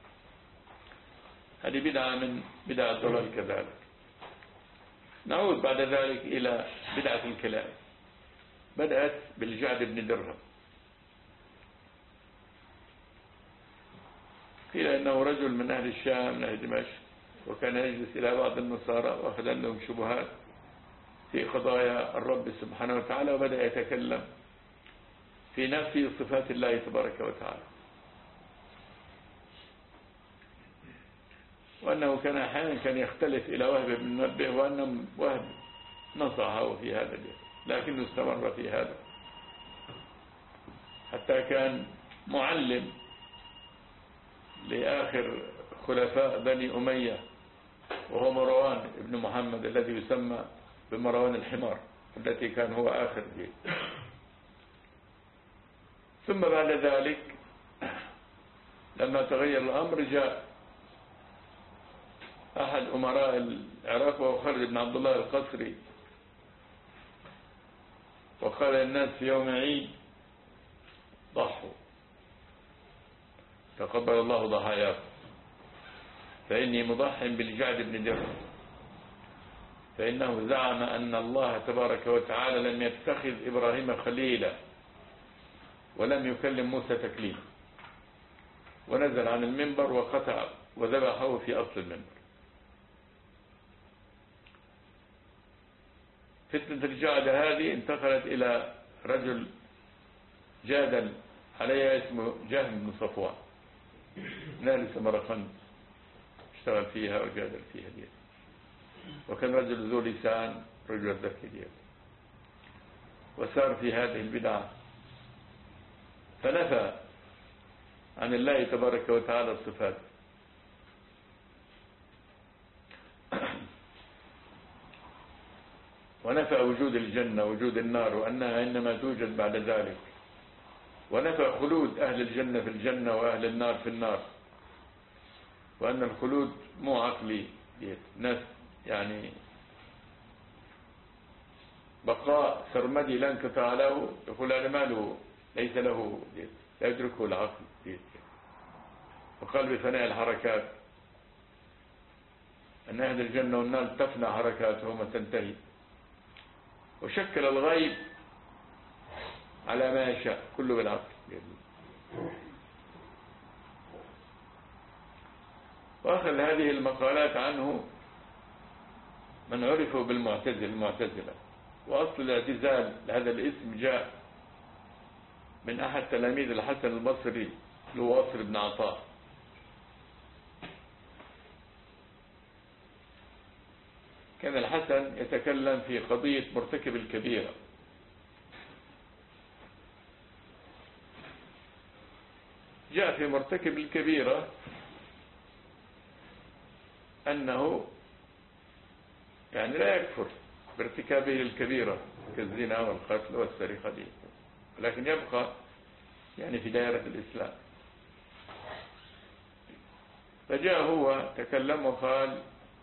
هذه بدعة من بدع الضلال كذلك. نعود بعد ذلك إلى بدعة الكلام. بدأت بالجعد بن درهم. قيل إنه رجل من أهل الشام من أهل دمشق، وكان يجلس إلى بعض النصارى وأخذ عندهم شبهات في قضايا الرب سبحانه وتعالى، وبدأ يتكلم في نفي صفات الله تبارك وتعالى، وأنه كان أحيانا كان يختلف إلى وهب بن منبه، وأن وهب نصحه في هذا اليوم، لكنه استمر في هذا حتى كان معلم لآخر خلفاء بني أمية، وهو مروان بن محمد الذي يسمى بمروان الحمار، التي كان هو آخر جيل. ثم بعد ذلك لما تغير الأمر جاء أحد أمراء العراق وهو خالد بن عبد الله القصري، وقال للناس في يوم عيد: ضحوا، تقبل الله ضحاياكم، فإني مضح بالجعد بن درهم، فإنه زعم أن الله تبارك وتعالى لم يتخذ إبراهيم خليلا ولم يكلم موسى تكليما، ونزل عن المنبر وقطع وذبحه في أصل المنبر. فتنة الجعد هذه انتقلت إلى رجل جادل عليها اسمه جهم بن صفوان من أهل سمرقند، اشتغل فيها وجادل فيها دي. وكان رجل ذو لسان، رجل ذكي دي، وسار في هذه البدعة، فنفى عن الله تبارك وتعالى الصفات، ونفى وجود الجنة وجود النار وأنها إنما توجد بعد ذلك، ونفى خلود أهل الجنة في الجنة وأهل النار في النار، وأن الخلود مو عقلي، ناس يعني بقاء سرمدي لا انقطاع له، يقول أنا ماله ليس له لا يدركه العقل. وقال بفناء الحركات أن أهل الجنة والنار تفنى حركاتهم وتنتهي، وشكل الغيب على ما يشاء كله بالعقل. وأخذ هذه المقالات عنه من عرفوا المعتزلة. وأصل الاعتزال لهذا الاسم جاء من أحد تلاميذ الحسن البصري اللي هو واصل بن عطاء. كان الحسن يتكلم في قضية مرتكب الكبيرة، جاء في مرتكب الكبيرة أنه يعني لا يكفر بارتكابه للكبيرة كالزنا والقتل والسرقة دي، لكن يبقى يعني في دائرة الإسلام. فجاء هو تكلم وقال: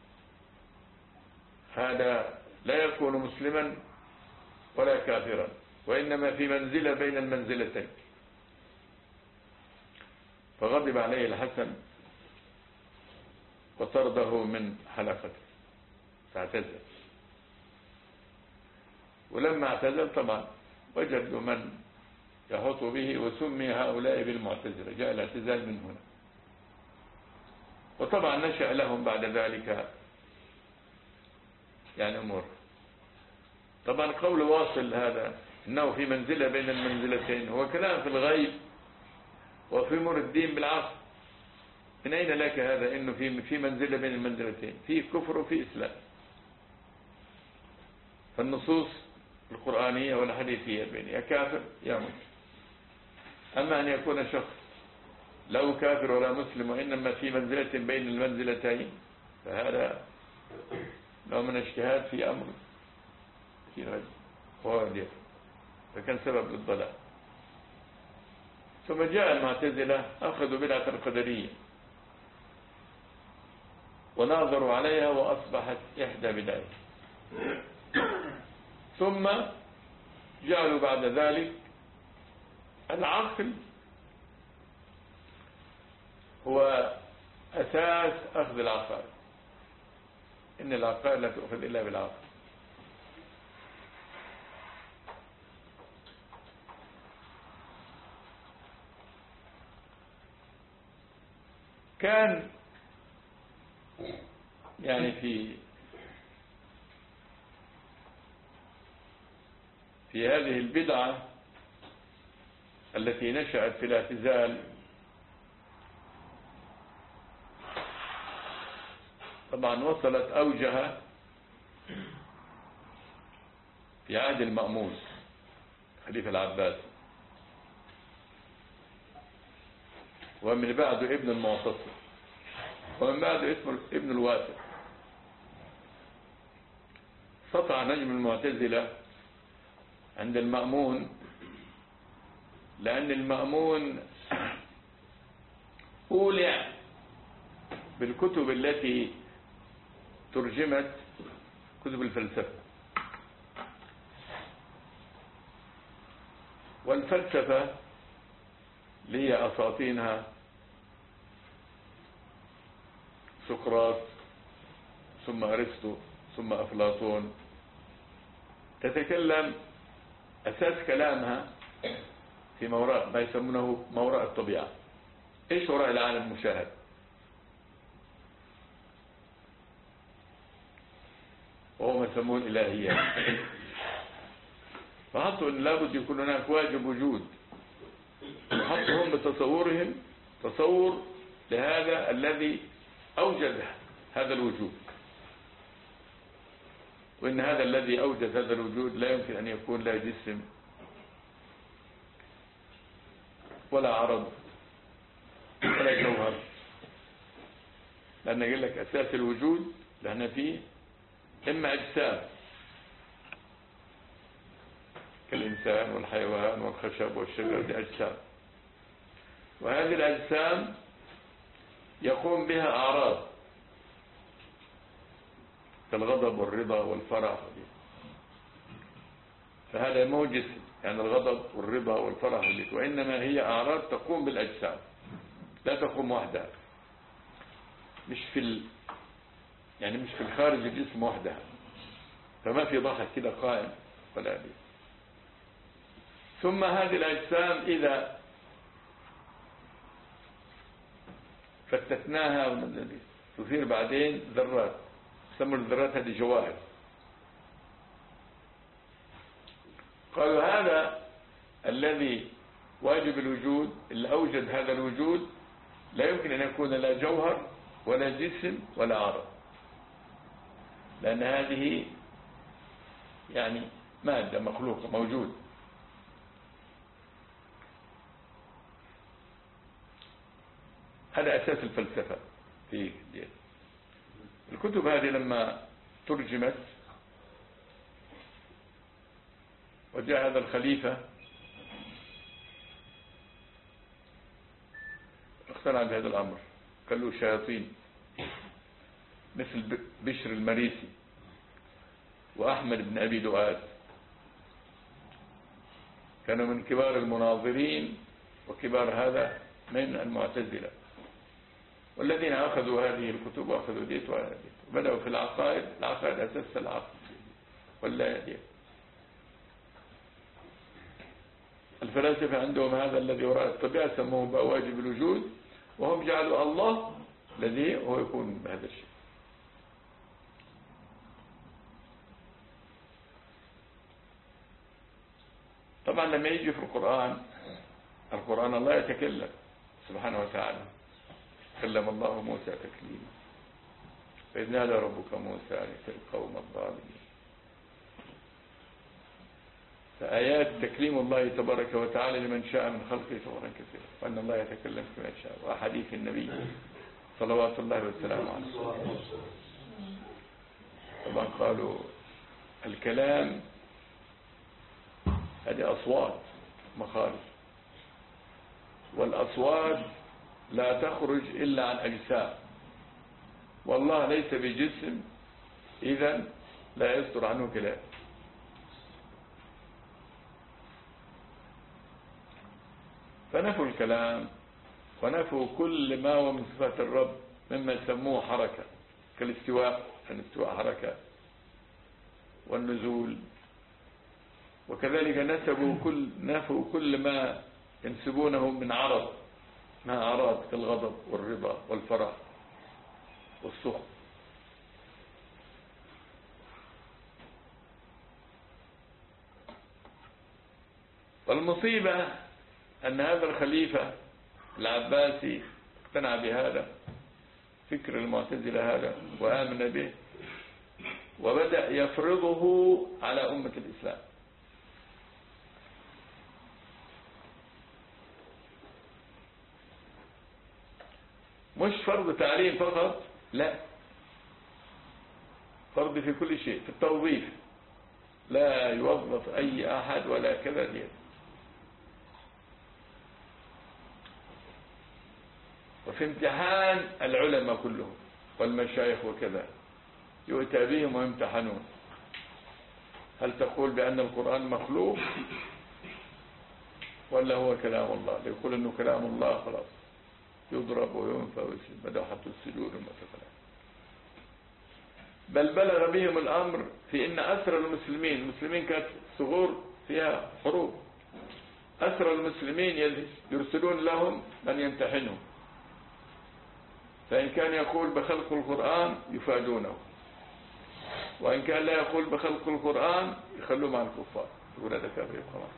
هذا لا يكون مسلما ولا كافرا، وإنما في منزلة بين المنزلتين. فغضب عليه الحسن وطرده من حلقته فاعتزل. ولما اعتزل طبعا وجدوا من يحط به، وسمي هؤلاء بالمعتزلة، جاء الاعتزال من هنا. وطبعا نشأ لهم بعد ذلك يعني أمور. طبعا قول واصل هذا إنه في منزلة بين المنزلتين هو كلام في الغيب وفي أمور الدين بالعقل. من أين لك هذا إنه في منزلة بين المنزلتين؟ في كفر وفي إسلام. فالنصوص القرآنية والحديثية بين يا كافر يا مسلم. أما أن يكون شخص لا كافر ولا مسلم وإنما في منزلة بين المنزلتين، فهذا نوع من اجتهاد في أمر في غير وادي، فكان سبب للضلال. ثم جاء المعتزلة أخذوا بدعة القدرية وناظروا عليها وأصبحت إحدى بدعين. ثم جعلوا بعد ذلك العقل هو أساس أخذ العقائد، إن العقائد لا تؤخذ إلا بالعقل. كان يعني في هذه البدعة التي نشأت في الاعتزال طبعا وصلت أوجها في عهد المأمون خليفة العباس، ومن بعده ابن المعتصم، ومن بعده اسمه ابن الواسع. سطع نجم المعتزلة عند المأمون، لأن المأمون أولع بالكتب التي ترجمت، كتب الفلسفة. والفلسفة اللي هي أساطينها سقراط ثم أرسطو ثم أفلاطون، تتكلم أساس كلامها في موراء ما يسمونه موراء الطبيعة. إيش وراء العالم المشاهد؟ وهو ما يسمون الإلهيات. فحطوا أن لابد يكون هناك واجب وجود، وحطوا هم بتصورهم تصور لهذا الذي أوجد هذا الوجود، وإن هذا الذي أوجد هذا الوجود لا يمكن أن يكون لا جسم ولا عرض ولا جوهر، لأن قال لك أساس الوجود لأن فيه إما أجسام كالإنسان والحيوان والخشب والشجر، دي أجسام، وهذه الأجسام يقوم بها أعراض كالغضب والرضا والفرح، فهذا مو جسم، يعني الغضب والرضا والفرح، وإنما هي أعراض تقوم بالأجسام لا تقوم وحدها، مش في الخارج الجسم وحدها، فما في ضحك كده قائم ولا بي. ثم هذه الأجسام إذا فتتناها تصير بعدين ذرات، يسموا الذرات هذه جواهر. قالوا هذا الذي واجب الوجود اللي أوجد هذا الوجود لا يمكن أن يكون لا جوهر ولا جسم ولا عرض، لأن هذه يعني مادة مخلوقة موجود. هذا أساس الفلسفة في دي. الكتب هذه لما ترجمت وجاء هذا الخليفة اقتنع بهذا الأمر، قال له شياطين مثل بشر المريسي وأحمد بن أبي دؤاد كانوا من كبار المناظرين وكبار هذا من المعتزلة، والذين أخذوا هذه الكتب وأخذوا ديت وهذا بدأوا في العقائد أساس العقل ولا ديت. الفلاسفة عندهم هذا الذي وراء الطبيعة سموه بقى واجب الوجود، وهم جعلوا الله الذي هو يكون بهذا الشيء. طبعا لما يجي في القرآن الله يتكلم سبحانه وتعالى. كلم الله موسى تكليما فإذ نادى ربك موسى أن ائت القوم الظالمين. فآيات تكليم الله تبارك وتعالى لمن شاء من خلقه صورا كثيرا، وأن الله يتكلم كما يشاء، وأحاديث النبي صلوات الله وسلامه عليه. طبعا قالوا الكلام هذه أصوات مخارج، والأصوات لا تخرج إلا عن أجسام، والله ليس بجسم، إذن لا يصدر عنه كلام. فنفوا الكلام ونفوا كل ما هو من صفات الرب مما يسموه حركة، كالاستواء، الاستواء حركة، والنزول، وكذلك نفوا كل ما ينسبونه من عرض، ما أعراض كالغضب والرضا والفرح والسخط. والمصيبة أن هذا الخليفة العباسي اقتنع بهذا فكر المعتزلة هذا وآمن به، وبدأ يفرضه على أمة الإسلام. مش فرض تعليم فقط، لا، فرض في كل شيء، في التوظيف لا يوظف أي أحد ولا كذا دين. وفي امتحان العلماء كلهم والمشايخ وكذا يؤتى بهم ويمتحنون. هل تقول بأن القرآن مخلوق ولا هو كلام الله؟ يقول أنه كلام الله خلاص يضرب وينفى ويسلم مدوحة السجود والمتفلات. بل بلغ بهم الأمر في أن أسر المسلمين كانت ثغور فيها حروب، أسر المسلمين يرسلون لهم من يمتحنهم، فإن كان يقول بخلق القرآن يفادونه، وإن كان لا يقول بخلق القرآن يخلوه مع الكفار، يقول هذا كافر يبقى معه.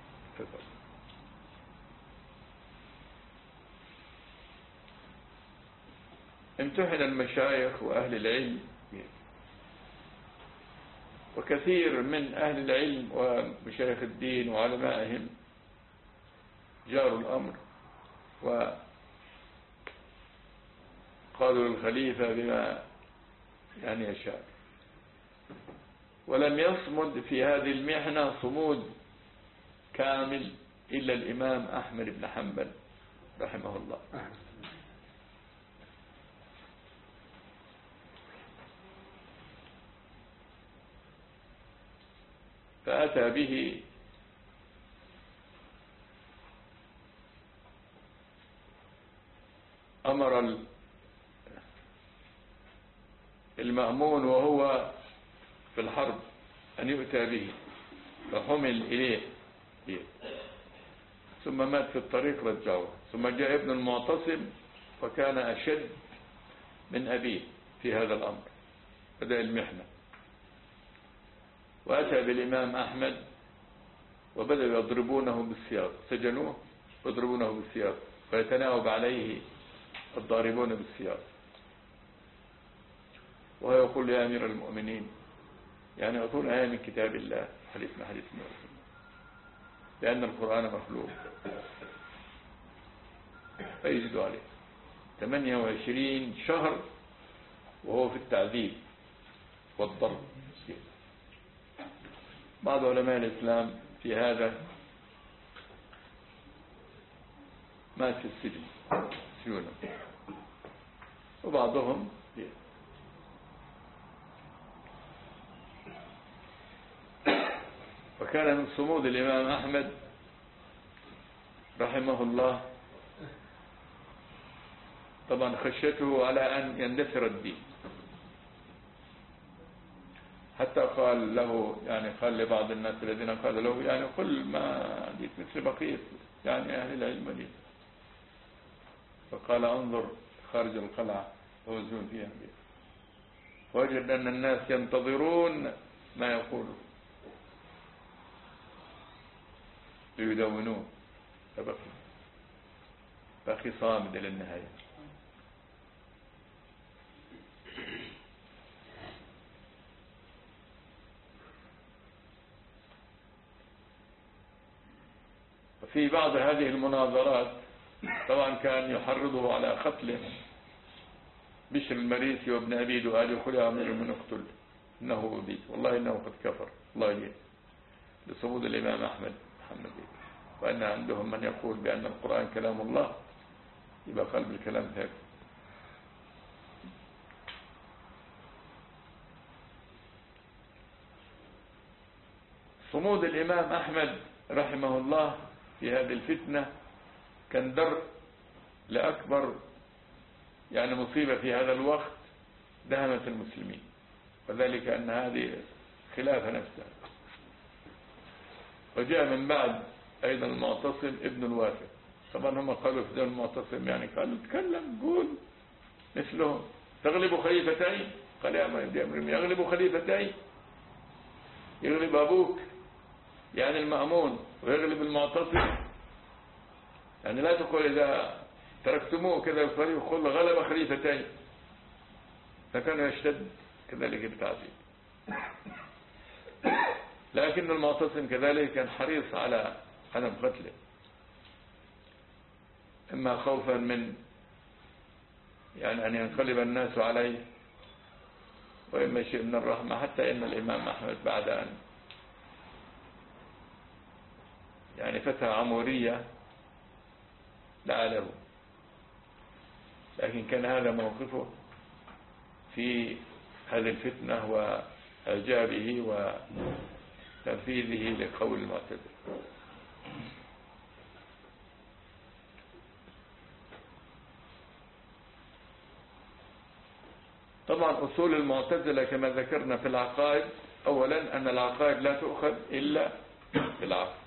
امتحن المشايخ وأهل العلم، وكثير من أهل العلم ومشايخ الدين وعلمائهم جاروا الأمر وقالوا للخليفة بما يعني يشاء، ولم يصمد في هذه المحنة صمود كامل إلا الإمام أحمد بن حنبل رحمه الله. فأتى به أمر المأمون وهو في الحرب أن يؤتى به، فحمل إليه ثم مات في الطريق رجعوه. ثم جاء ابن المعتصم وكان أشد من أبيه في هذا الأمر، بدأ المحنة، وأتى بالإمام أحمد وبدأوا يضربونه بالسياط، سجنوه ويضربونه بالسياط، فيتناوب عليه الضاربون بالسياط، وهو يقول يا أمير المؤمنين، يعني أقول آية من كتاب الله، حديث من حديث النبي، لأن القرآن مخلوق. فيجدوا عليه 28 شهر وهو في التعذيب والضرب. بعض علماء الإسلام في هذا مات في السجن سجونا، وبعضهم وكان من صمود الإمام أحمد رحمه الله طبعا خشيته على أن يندثر الدين، حتى قال له، يعني قال لبعض الناس الذين قالوا له يعني قل ما جئت مثل بقية يعني أهل العلم دي. فقال انظر خارج القلعة ووزن فيها بيه، وجد أن الناس ينتظرون ما يقوله يدونون، فبقي صامد إلى النهاية. في بعض هذه المناظرات طبعا كان يحرضه على قتله بشر المريسي وابن أبي دؤاد، يقول يا أمير من اقتل إنه أبيت، والله إنه قد كفر الله يجيب لصمود الإمام أحمد محمد، وأن عندهم من يقول بأن القرآن كلام الله، يبقى قلب الكلام هيك. صمود الإمام أحمد رحمه الله في هذه الفتنة كان در لأكبر يعني مصيبة في هذا الوقت دهمت المسلمين، وذلك أن هذه خلافة نفسها. وجاء من بعد أيضا المعتصم ابن الوافق، طبعا هم قالوا في ذلك المعتصم يعني قالوا تكلم قول مثلهم، تغلب خليفتين، قال يا أمر يغلب خليفتين، يغلب أبوك يعني المأمون ويغلب المعتصم، يعني لا تقول إذا تركتموه كذا يقول غلب خليفتين، فكان يشتد كذلك التعذيب. لكن المعتصم كذلك كان حريص على عدم قتله، إما خوفا من يعني أن ينقلب الناس عليه، وإما شيء من الرحمة، حتى إن الإمام أحمد بعد أن يعني فتح عمورية لعله، لكن كان هذا موقفه في هذه الفتنة وإعجابه وتنفيذه لقول المعتزلة. طبعا أصول المعتزلة كما ذكرنا في العقائد، أولا أن العقائد لا تؤخذ إلا بالعقل،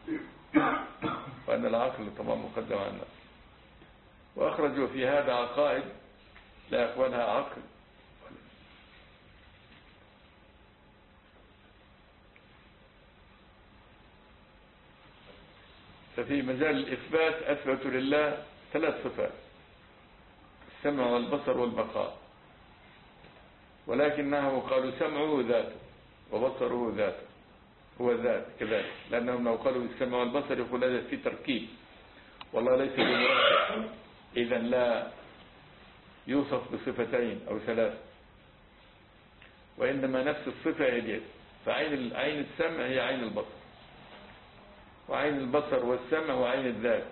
وأن العقل طبعا مقدم على النفس، وأخرجوا في هذا عقائد لا يقبلها عقل. ففي مجال الإثبات أثبتوا لله 3 صفات: السمع والبصر والبقاء، ولكنه قالوا سمعه ذاته وبصره ذاته، هو ذات كذلك، لأنهم لو قالوا السمع والبصر يقول هذا في تركيب، والله ليس بمركب، إذا لا يوصف بصفتين أو 3، وإنما نفس الصفة هي. فعين السمع هي عين البصر، وعين البصر والسمع وعين الذات.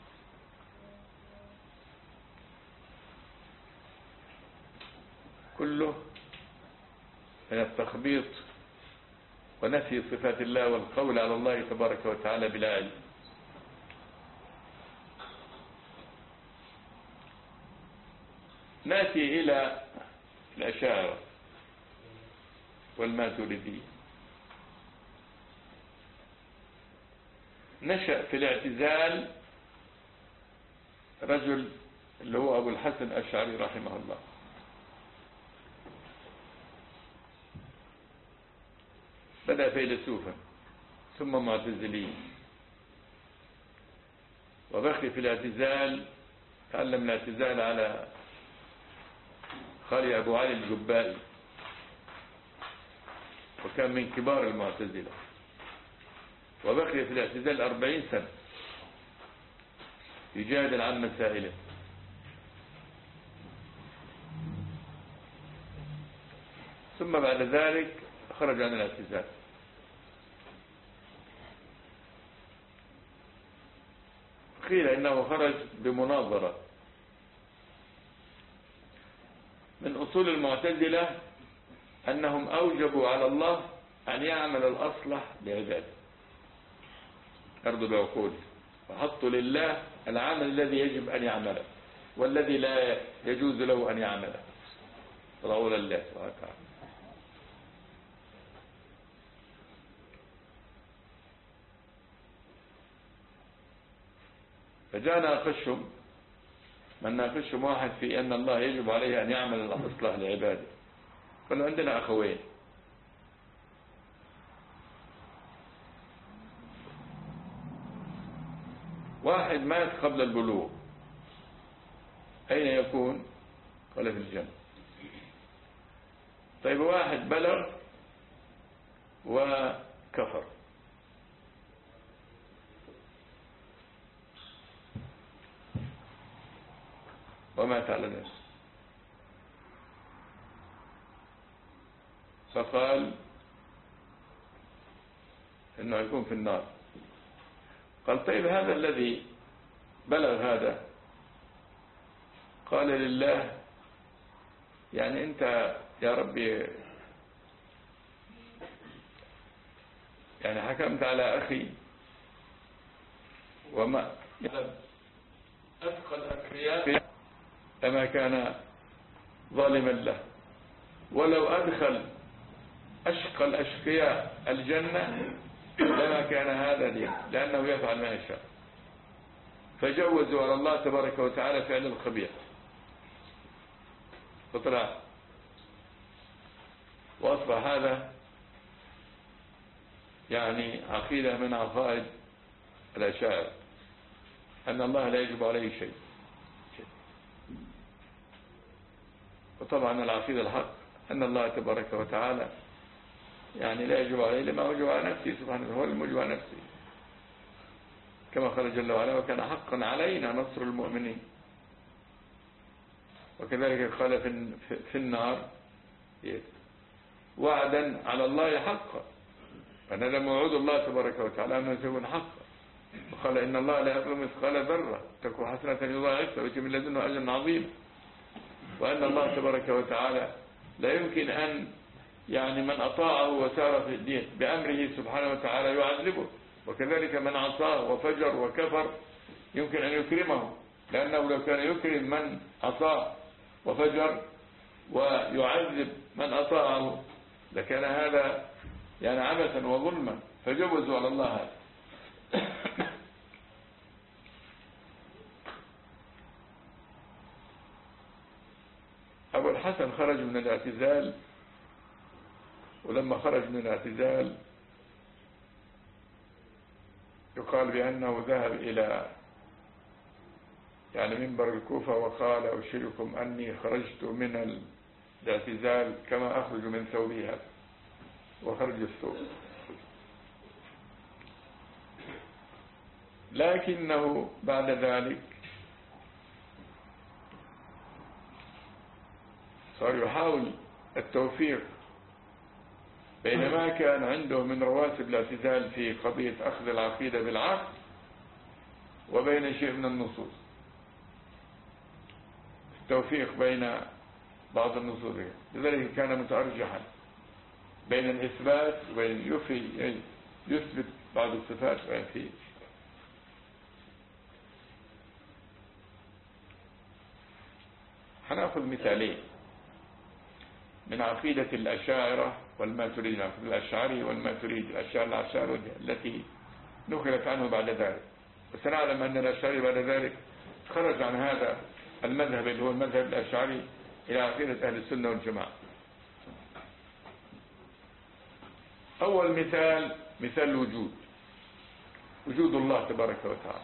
كله من التخبيط ونفي صفات الله والقول على الله تبارك وتعالى بلا علم. نأتي إلى الأشاعرة والماتريدية. نشأ في الاعتزال رجل اللي هو أبو الحسن الأشعري رحمه الله، بدأ فيلسوفا ثم معتزليا، وبقي في الاعتزال، تعلم الاعتزال على خالي أبو علي الجبائي، وكان من كبار المعتزلة، وبقي في الاعتزال 40 سنة يجادل عن مسائله. ثم بعد ذلك خرج عن الاعتزال. قيل إنه خرج بمناظرة. من أصول المعتزلة أنهم أوجبوا على الله أن يعمل الأصلح لعباده، أرضوا بعقوله، وحطوا لله العمل الذي يجب أن يعمله والذي لا يجوز له أن يعمله، رأوا لله سبحانه وتعالى. فجاء ناقشهم من ناقشهم واحد في أن الله يجب عليه أن يعمل الإصلاح لعباده. قالوا عندنا أخوين، واحد مات قبل البلوغ، أين يكون؟ قال في الجنة. طيب واحد بلغ وكفر، ومات على نفسه، فقال إنه يكون في النار. قال طيب هذا الذي بلغ هذا قال لله يعني أنت يا ربي يعني حكمت على أخي وما أثقل الأكفياء لما كان ظالما له، ولو أدخل أشقى الأشقياء الجنة لما كان هذا لي، لأنه يفعل ما يشاء. فجوزوا على الله تبارك وتعالى فعل الخبيث، فطلع وأصبح هذا يعني عقيدة من عقائد الأشاعرة أن الله لا يجب عليه شيء. وطبعا العقيدة الحق أن الله تبارك وتعالى يعني لا يجب عليه لما وجب على نفسه سبحانه، هو الموجب على نفسه، كما قال جل وعلا وكان حقا علينا نصر المؤمنين. وكذلك قال في النار وعدا على الله حقا، فأن هذا موعود الله تبارك وتعالى أنه يكون حقا. وقال إن الله لا يظلم مثقال ذرة تكون حسنة يضاعفها ويؤتي من لدنه أجرا عظيما. وأن الله تبارك وتعالى لا يمكن أن يعني من أطاعه وسار في الدين بأمره سبحانه وتعالى يعذبه، وكذلك من عصاه وفجر وكفر يمكن أن يكرمه، لأنه لو كان يكرم من عصاه وفجر ويعذب من أطاعه لكان هذا يعني عبثا وظلما، فجوزوا على الله هذا. أبو الحسن خرج من الاعتزال، ولما خرج من الاعتزال يقال بأنه ذهب إلى يعني منبر الكوفة وقال أشهدكم أني خرجت من الاعتزال كما أخرج من ثوبي هذا، وخرج الثوب. لكنه بعد ذلك صار يحاول التوفيق بين ما كان عنده من رواسب الاعتزال في قضية أخذ العقيدة بالعقل وبين شيء من النصوص، التوفيق بين بعض النصوص، لذلك كان متأرجحا بين الإثبات وبين يثبت بعض الصفات وينفي. هنأخذ مثالين من عقيدة الأشاعرة والماتريدي، عقيدة الأشعري والماتريدي، الأشاعرة التي نقلت عنه بعد ذلك. وسنعلم أن الأشاعري بعد ذلك خرج عن هذا المذهب اللي هو المذهب الأشعري إلى عقيدة أهل السنة والجماعة. أول مثال الوجود، وجود الله تبارك وتعالى.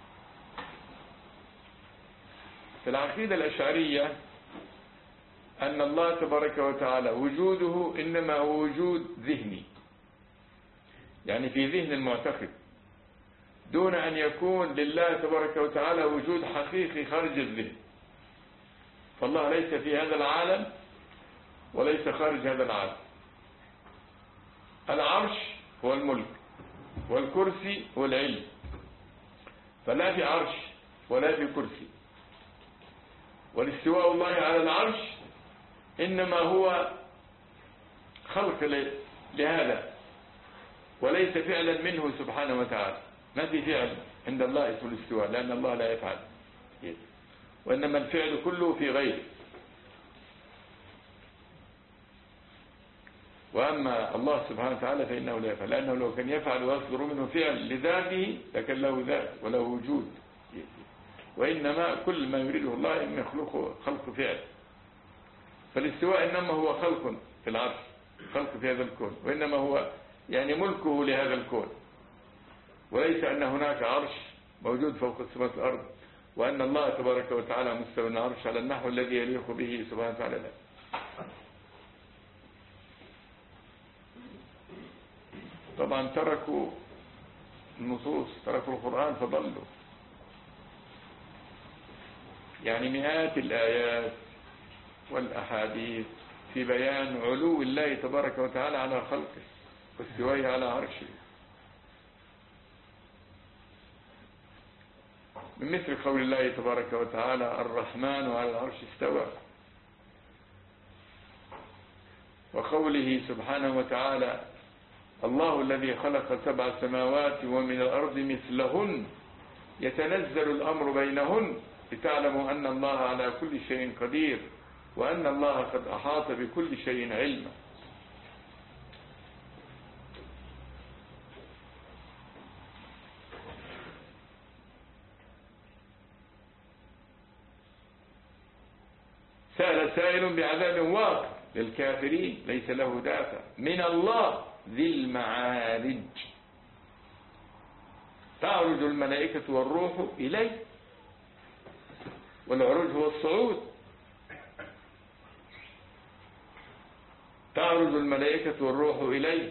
في العقيدة الأشعرية أن الله تبارك وتعالى وجوده إنما هو وجود ذهني، يعني في ذهن المعتقد، دون أن يكون لله تبارك وتعالى وجود حقيقي خارج الذهن. فالله ليس في هذا العالم وليس خارج هذا العالم. العرش هو الملك والكرسي هو العلم، فلا في عرش ولا في كرسي. والاستواء الله على العرش إنما هو خلق لهذا وليس فعلا منه سبحانه وتعالى. ما في فعل عند الله اسمه الاستواء، لأن الله لا يفعل، وإنما الفعل كله في غيره. وأما الله سبحانه وتعالى فإنه لا يفعل، لأنه لو كان يفعل ويصدر منه فعل لذاته لكن له ذات وله وجود وإنما كل ما يريده الله أن يخلقه خلق فعل. فالاستواء إنما هو خلق في العرش، خلق في هذا الكون، وإنما هو يعني ملكه لهذا الكون، وليس أن هناك عرش موجود فوق السماوات والأرض وأن الله تبارك وتعالى مستوى العرش على النحو الذي يليق به سبحانه وتعالى. لا. طبعا تركوا النصوص، تركوا القرآن فضلوا. يعني مئات الآيات والأحاديث في بيان علو الله تبارك وتعالى على خلقه واستوائه على عرشه، من مثل قول الله تبارك وتعالى الرحمن على العرش استوى، وقوله سبحانه وتعالى الله الذي خلق 7 سماوات ومن الأرض مثلهن يتنزل الأمر بينهن لتعلموا أن الله على كل شيء قدير وأن الله قد أحاط بكل شيء علما. سأل سائل بعذاب واقع للكافرين ليس له دافع من الله ذي المعارج تعرج الملائكة والروح إليه، والعروج هو الصعود. تعرج الملائكة والروح إليه،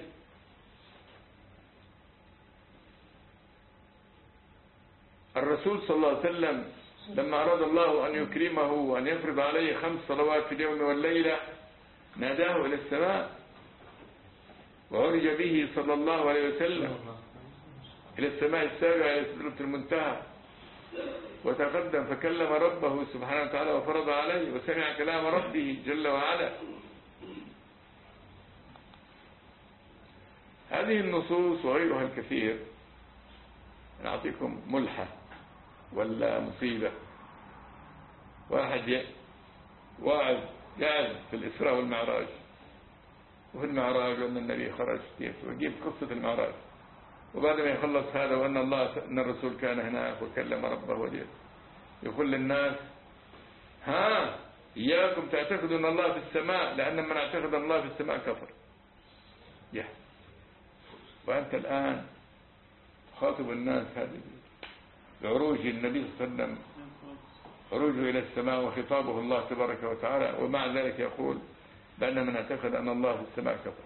الرسول صلى الله عليه وسلم لما أراد الله أن يكرمه وأن يفرض عليه 5 صلوات في اليوم والليلة ناداه إلى السماء، وعرج به صلى الله عليه وسلم إلى السماء السابعة إلى سدرة المنتهى، وتقدم فكلم ربه سبحانه وتعالى وفرض عليه وسمع كلام ربه جل وعلا. هذه النصوص وغيرها الكثير. نعطيكم ملحة ولا مصيبة. واحد واعظ قاعد في الإسراء والمعراج، وفي المعراج وأن النبي خرج ويجيب قصة المعراج، وبعد ما يخلص هذا وأن الرسول كان هناك وكلم ربه وديه، يقول للناس إياكم تعتقدوا أن الله في السماء، لأن من اعتقد الله في السماء كفر. وأنت الآن تخاطب الناس هذه بعروج النبي صلى الله عليه وسلم، عروجه إلى السماء وخطابه الله تبارك وتعالى، ومع ذلك يقول بأن من اعتقد أن الله في السماء كفر.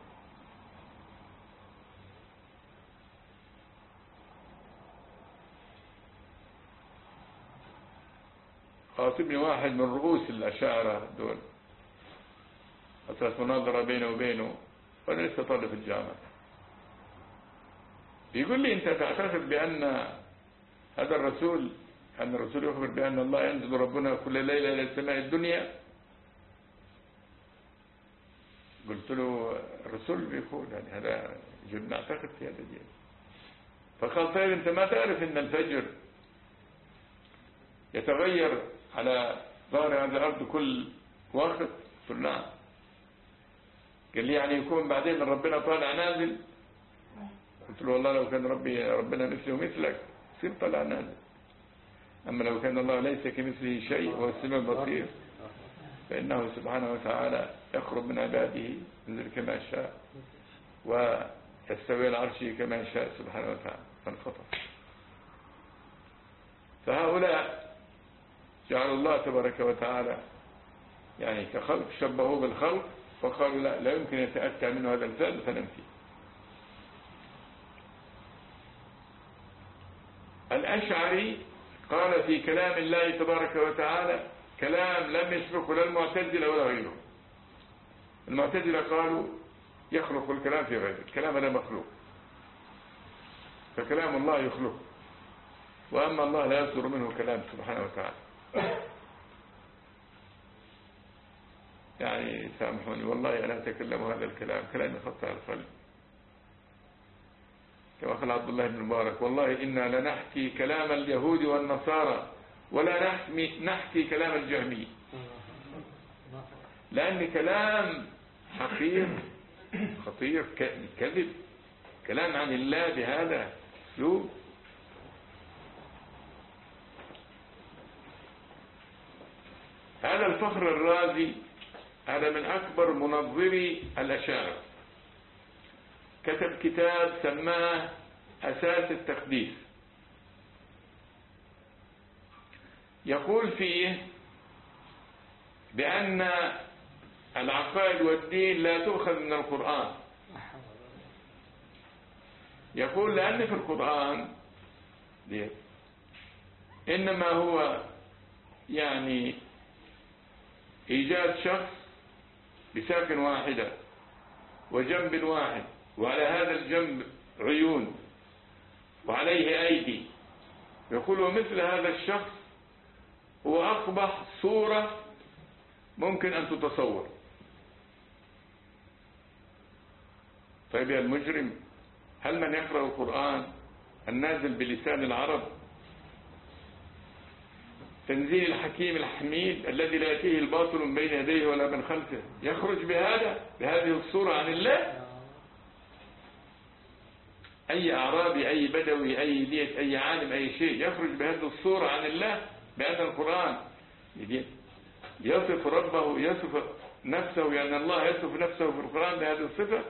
خاطبني واحد من رؤوس الأشاعرة دول، أصبحت مناظرة بينه وبينه وأنا لسه طالب في الجامعة، يقول لي أنت تعتقد بأن هذا الرسول، أن الرسول يخبر بأن الله ينزل ربنا كل ليلة إلى السماء الدنيا؟ قلت له الرسول بيقول يعني هذا جب نعتقد في هذا الدين. فقال طيب أنت ما تعرف أن الفجر يتغير على ظهر هذا الأرض كل وقت؟ قلت له نعم. قال لي يعني يكون بعدين من ربنا طالع نازل؟ قلت له والله لو كان ربنا مثله مثلك يصير طالع نازل، أما لو كان الله ليس كمثله شيء وهو السميع البصير فإنه سبحانه وتعالى يقرب من عباده ينزل كما شاء ويستوي العرش كما يشاء سبحانه وتعالى فانخطف. فهؤلاء جعلوا الله تبارك وتعالى يعني كخلق، شبهوه بالخلق وقالوا لا يمكن يتأتى منه هذا الفعل فننفي. الأشعري قال في كلام الله تبارك وتعالى كلام لم يسبقه لا المعتزلة ولا غيره. المعتزلة قالوا يخلق الكلام في غيره، الكلام لا مخلوق، فكلام الله يخلق، وأما الله لا يصدر منه كلام سبحانه وتعالى. يعني سامحوني والله أنا أتكلم هذا الكلام كلام يخطى على القلب، كما قال عبد الله بن المبارك والله إنا لنحكي كلام اليهود والنصارى ولا نحكي كلام الجهمي، لأن كلام حقير خطير كذب، كلام عن الله بهذا اسلوب. هذا الفخر الرازي هذا من أكبر منظري الأشاعرة، كتب كتاب سماه أساس التقديس. يقول فيه بأن العقائد والدين لا تؤخذ من القرآن. يقول لأن في القرآن إنما هو يعني إيجاد شخص بساق واحدة وجنب واحد، وعلى هذا الجنب عيون وعليه أيدي. يقول ومثل هذا الشخص هو أقبح صورة ممكن أن تتصور. طيب يا المجرم، هل من يقرأ القرآن النازل بلسان العرب تنزيل الحكيم الحميد الذي لا يأتيه الباطل من بين يديه ولا من خلفه يخرج بهذه الصورة عن الله؟ أي أعرابي أي بدوي أي ديت أي عالم أي شيء يخرج بهذه الصورة عن الله بأن القرآن يصف ربه يصف نفسه، يعني الله يصف نفسه في القرآن بهذه الصفة،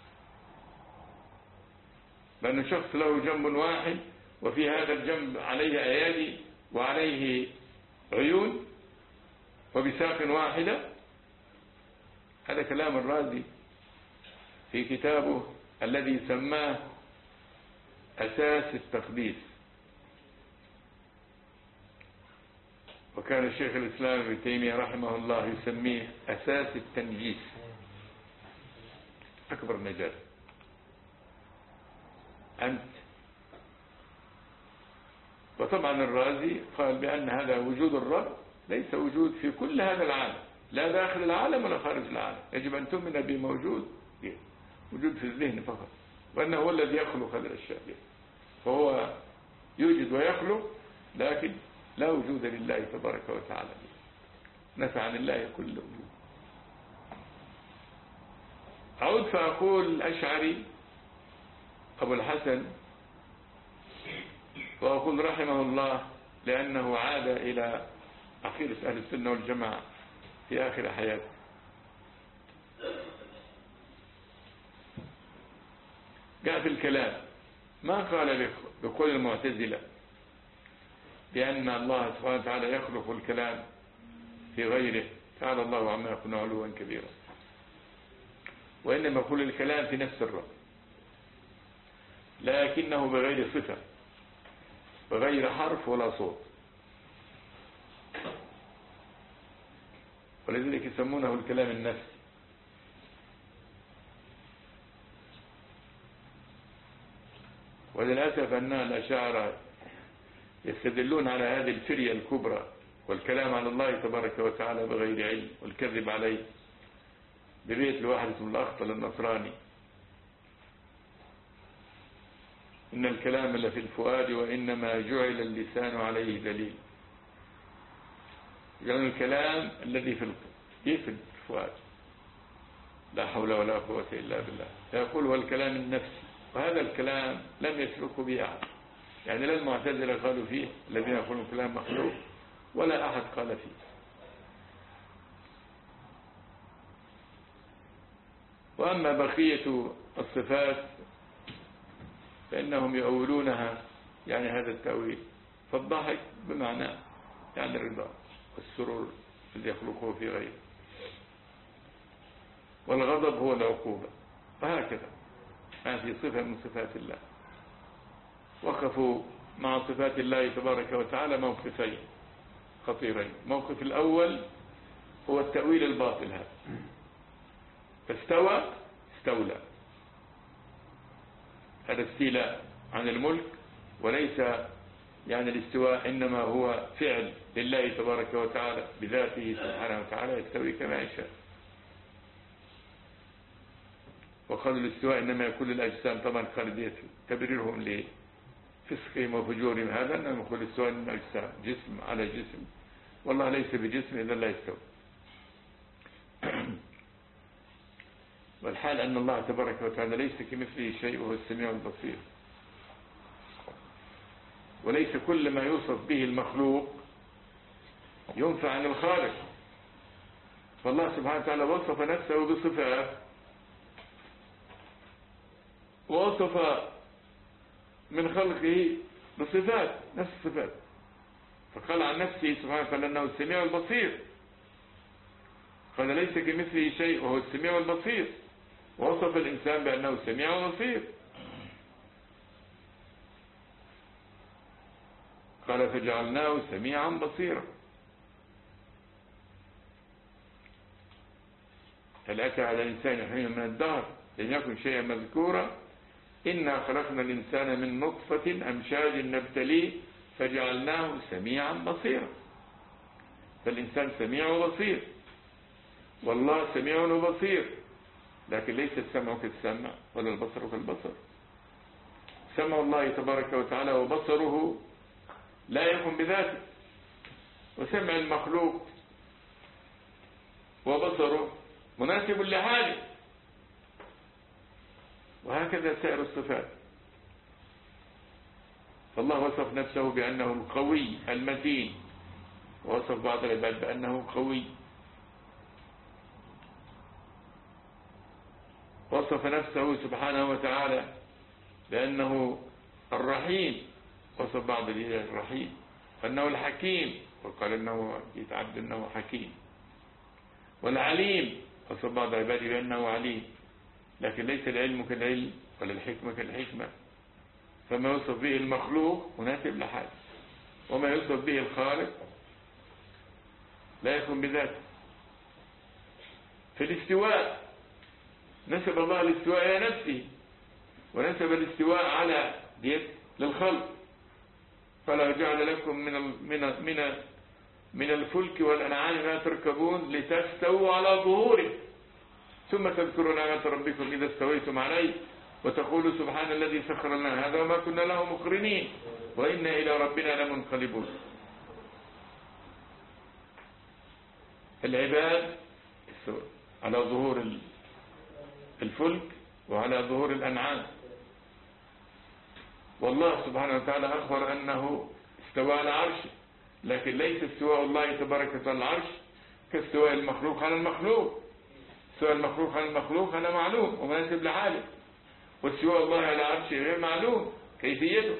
بأن شخص له جنب واحد وفي هذا الجنب عليه أيادي وعليه عيون وبساق واحدة. هذا كلام الرازي في كتابه الذي سماه أساس التقديس. وكان الشيخ الإسلام ابن تيمية رحمه الله يسميه أساس التنجيس، أكبر نجاسة. أنت وطبعا الرازي قال بأن هذا وجود الرب ليس وجود في كل هذا العالم، لا داخل العالم ولا خارج العالم، يجب أن تؤمن به موجود وجود في الذهن فقط، وأنه هو الذي يخلق هذه الأشياء. فهو يوجد ويخلق، لكن لا وجود لله تبارك وتعالى، نفى عن الله كل وجود. أعود فأقول الأشعري أبو الحسن، وأقول رحمه الله لأنه عاد إلى عقيدة أهل السنة والجماعة في آخر حياته. جاء في الكلام ما قال بقول المعتزلة بأن الله سبحانه وتعالى يخلق الكلام في غيره، تعالى الله عما يكون علوا كبيرا، وإنما يقول الكلام في نفس الرب لكنه بغير صفة بغير حرف ولا صوت، ولذلك يسمونه الكلام النفسي. وللأسف أن الأشاعرة يستدلون على هذه الفرية الكبرى والكلام على الله تبارك وتعالى بغير علم والكذب عليه ببيت لواحد اسمه الأخطل النصراني، إن الكلام لفي الفؤاد وإنما جعل اللسان عليه دليل. يعني الكلام الذي في الفؤاد، لا حول ولا قوة إلا بالله. فيقول هو الكلام النفسي، وهذا الكلام لم يسلك به أحد، يعني لا المعتزلة قالوا فيه الذين يقولون كلام مخلوق ولا أحد قال فيه. وأما بقية الصفات فإنهم يؤولونها يعني هذا التأويل، فالضحك بمعنى يعني الرضا والسرور الذي يخلقه في غيره، والغضب هو العقوبة، وهكذا ما في صفة من صفات الله. وقفوا مع صفات الله تبارك وتعالى موقفين خطيرين. موقف الأول هو التأويل الباطل، هذا فاستوى استولى، هذا استيلاء عن الملك، وليس يعني الاستواء إنما هو فعل لله تبارك وتعالى بذاته سبحانه وتعالى يستوي كما يشاء. وقالوا الاستواء إنما يكون للأجسام، طبعا خالدية تبريرهم لفسقهم وفجورهم هذا، أنهم يقول الاستواء من الأجسام جسم على جسم، والله ليس بجسم إذا لا يستوي. والحال أن الله تبارك وتعالى ليس كمثله شيء وهو السميع البصير، وليس كل ما يوصف به المخلوق ينفع عن الخالق، فالله سبحانه وتعالى وصف نفسه بصفات، ووصف من خلقه بصفات نفس الصفات، فقال عن نفسه سبحانه وتعالى أنه السميع البصير، قال ليس كمثله شيء وهو السميع البصير، ووصف الإنسان بأنه سميع بصير، قال فجعلناه سميعا بصيرا. هل أتى على الإنسان حين من الدهر لم يكن شيئا مذكورا؟ إنا خلقنا الإنسان من نطفة أمشاج نبتليه فجعلناه سميعا بصيرا. فالإنسان سميع وبصير، والله سميع وبصير، لكن ليس السمع كالسمع ولا البصر كالبصر. سمع الله تبارك وتعالى وبصره لا يكون بذاته، وسمع المخلوق وبصره مناسب لحاله، وهكذا سائر الصفات. فالله وصف نفسه بأنه القوي المتين، ووصف بعض العباد بأنه قوي، وصف نفسه سبحانه وتعالى بأنه الرحيم، وصف بعض الإله الرحيم، أنه الحكيم، وقال أنه يتعبد أنه حكيم، والعليم، وصف بعض عباده بأنه عليم، لكن ليس العلم كالعلم ولا الحكمة كالحكمة. فما يوصف به المخلوق مناسب لحاله، وما يوصف به الخالق لا يكون بذاته. في الاستواء نسب الله الاستواء إلى نفسه، ونسب الاستواء على يد للخلق، فلا جعل لكم من الفلك والأنعام ما تركبون لتستووا على ظهوره ثم تذكروا نعمة ربكم إذا استويتم عليه وتقولوا سبحان الذي سخر لنا هذا وما كنا له مقرنين وإنا إلى ربنا لمنقلبون. العباد على ظهور الفلك وعلى ظهور الأنعام، والله سبحانه وتعالى أخبر أنه استوى على عرشه، لكن ليس استواء الله تبارك وتعالى العرش كاستواء المخلوق على المخلوق. استواء المخلوق على المخلوق هذا معلوم ومناسب لحاله، واستواء الله على عرشه غير معلوم كيفيته،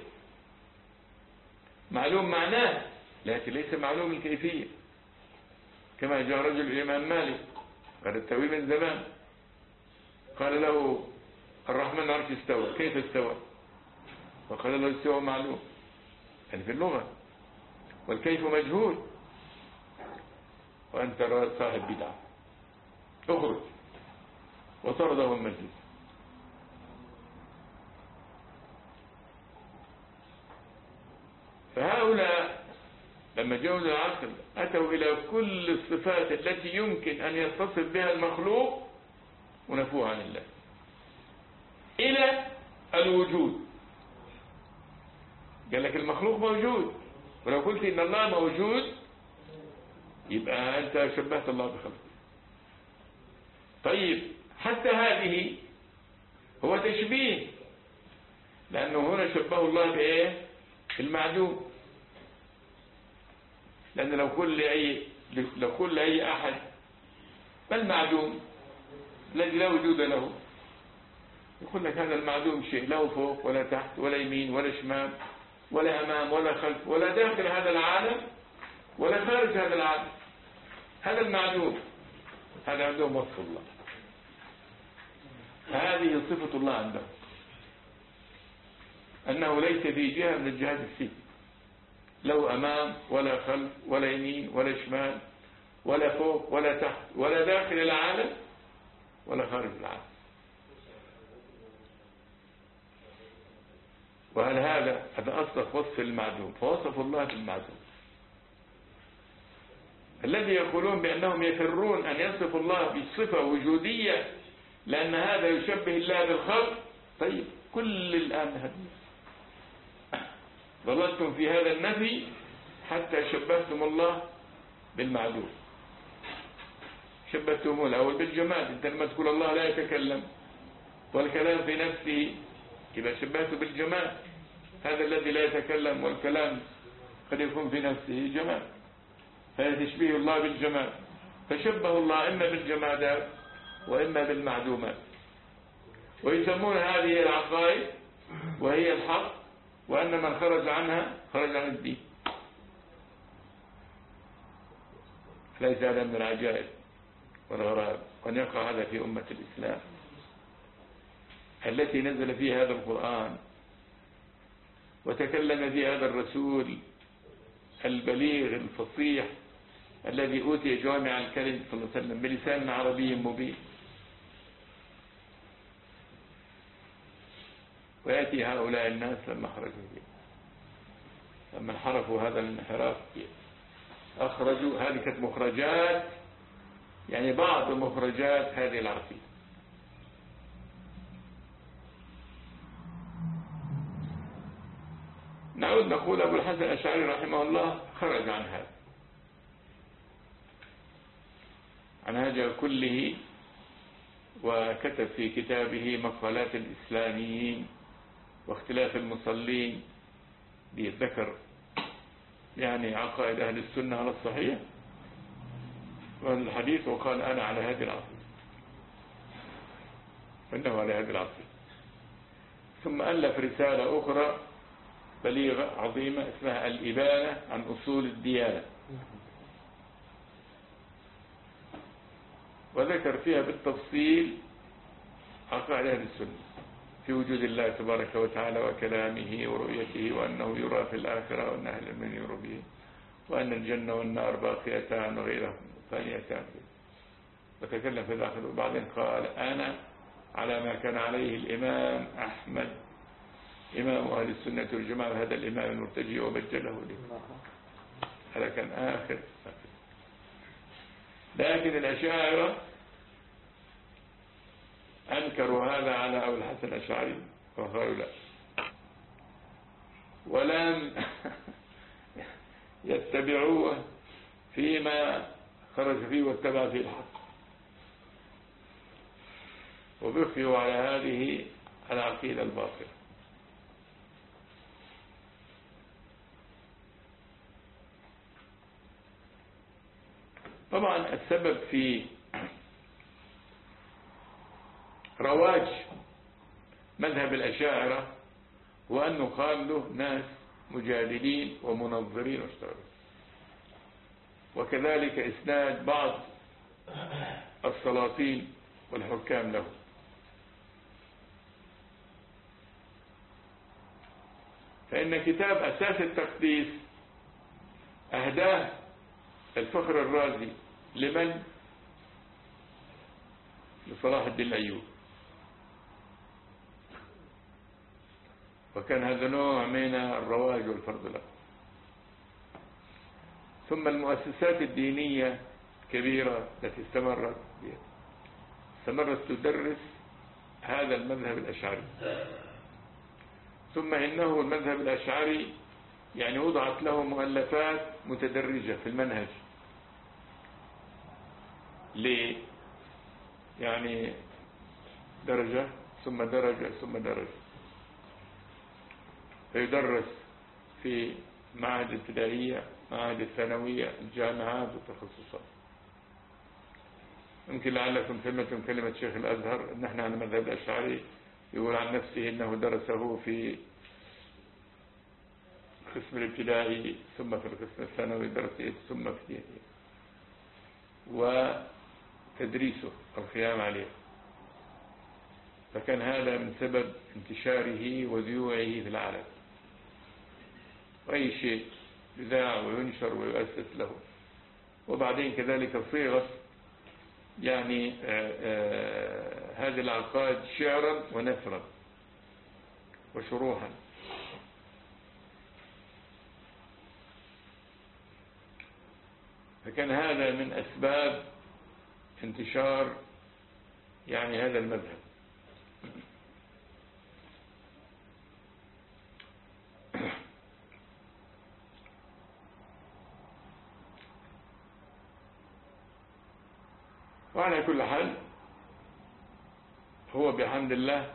معلوم معناه لكن ليس معلوم الكيفية. كما جاء رجل الإمام مالك قال التأويل من زمان، قال له الرحمن عرش استوى، كيف استوى؟ وقال له استوى معلوم، يعني في اللغة، والكيف مجهول، وأنت صاحب بدعة اخرج، وطرده المجلس. فهؤلاء لما جاءوا للعقل أتوا إلى كل الصفات التي يمكن أن يتصف بها المخلوق ونفوها عن الله إلى الوجود. قال لك المخلوق موجود، ولو قلت إن الله موجود يبقى أنت شبهت الله بخلقه. طيب حتى هذه هو تشبيه، لأنه هنا شبه الله بإيه؟ المعدوم. لأن لو كل أي أحد ما المعدوم الذي لا وجود له، يقول لك هذا المعدوم شيء لا فوق ولا تحت ولا يمين ولا شمال ولا أمام ولا خلف ولا داخل هذا العالم ولا خارج هذا العالم، هذا المعدوم. هذا عندهم وصف الله، هذه صفة الله عندهم، أنه ليس في جهة من الجهات الست، له أمام ولا خلف ولا يمين ولا شمال ولا فوق ولا تحت ولا داخل العالم ولا خارج العالم. وهل هذا أصدق وصف المعدوم؟ فوصف الله بالمعدوم. الذي يقولون بأنهم يفرون أن يصف الله بصفة وجودية لأن هذا يشبه الله بالخلق، طيب كل الآن هذه ظللتم في هذا النفي حتى شبهتم الله بالمعدوم. شبهتم الأول بالجمال، انت لما تقول الله لا يتكلم والكلام في نفسه يبقى شبهته بالجمال، هذا الذي لا يتكلم والكلام قد يكون في نفسه جمال، فهذا تشبيه الله بالجمال. فشبه الله إما بالجمادات وإما بالمعدومات، ويسمون هذه العقائد وهي الحق، وأن من خرج عنها خرج عن الدين. ليس هذا من العجائب والغرائب أن يقع هذا في أمة الإسلام التي نزل فيها هذا القرآن وتكلم فيه هذا الرسول البليغ الفصيح الذي أوتي جوامع الكلم صلى الله عليه وسلم بلسان عربي مبين، ويأتي هؤلاء الناس لما خرجوا فيه، لما انحرفوا هذا الانحراف أخرجوا. هذه كانت مخرجات، يعني بعض مخرجات هذه العقيدة. نعود نقول أبو الحسن الأشعري رحمه الله خرج عن هذا، عن هذا كله، وكتب في كتابه مقالات الإسلاميين واختلاف المصلين، ذكر يعني عقائد أهل السنة على الصحيح وأهل الحديث، وقال أنا على هذه العقيدة، إنه على هذه العقيدة. ثم ألف رسالة أخرى بليغة عظيمة اسمها الإبانة عن أصول الديانة، وذكر فيها بالتفصيل عقائد أهل السنة في وجود الله تبارك وتعالى وكلامه ورؤيته، وأنه يرى في الآخرة، وأن أهل المن يرى به، وأن الجنة والنار باقيتان وغيرها ثانيتان، وتكلم في الآخر. وبعدين قال أنا على ما كان عليه الإمام أحمد إمام أهل السنة والجماعة، هذا الإمام المرتجي وبجله له. هذا كان آخر. لكن الأشاعرة أنكروا هذا على أبو الحسن الأشعري وقالوا لا، ولم يتبعوه فيما خرج فيه واتبع فيه الحق، وبقيوا على هذه العقيدة الباطلة. طبعا السبب في رواج مذهب الأشاعرة هو أنه قال له ناس مجادلين ومنظرين واشتغلوا، وكذلك إسناد بعض السلاطين والحكام له. فإن كتاب أساس التقديس أهداه الفخر الرازي لمن؟ لصلاح الدين الأيوبي، وكان هذا نوع من الرواج والفرض له. ثم المؤسسات الدينية الكبيرة التي استمرت تدرس هذا المذهب الأشعري. ثم إنه المذهب الأشعري يعني وضعت له مؤلفات متدرجة في المنهج. ليه؟ يعني درجة ثم درجة ثم درجة، فيدرس في معاهد الابتدائية، معاهد الثانوية، الجامعات والتخصصات. يمكن لعلكم سمعتم كلمة شيخ الأزهر أن احنا على المذهب الأشعري، يقول عن نفسه أنه درسه في القسم الابتدائي ثم في القسم الثانوي درس ثم في وتدريسه القيام عليه. فكان هذا من سبب انتشاره وذيوعه في العالم، وأي شيء يذاع وينشر ويؤسس له. وبعدين كذلك صيغت يعني هذه العقائد شعرا ونثرا وشروحا. فكان هذا من أسباب انتشار يعني هذا المذهب. وعلى كل حال هو بحمد الله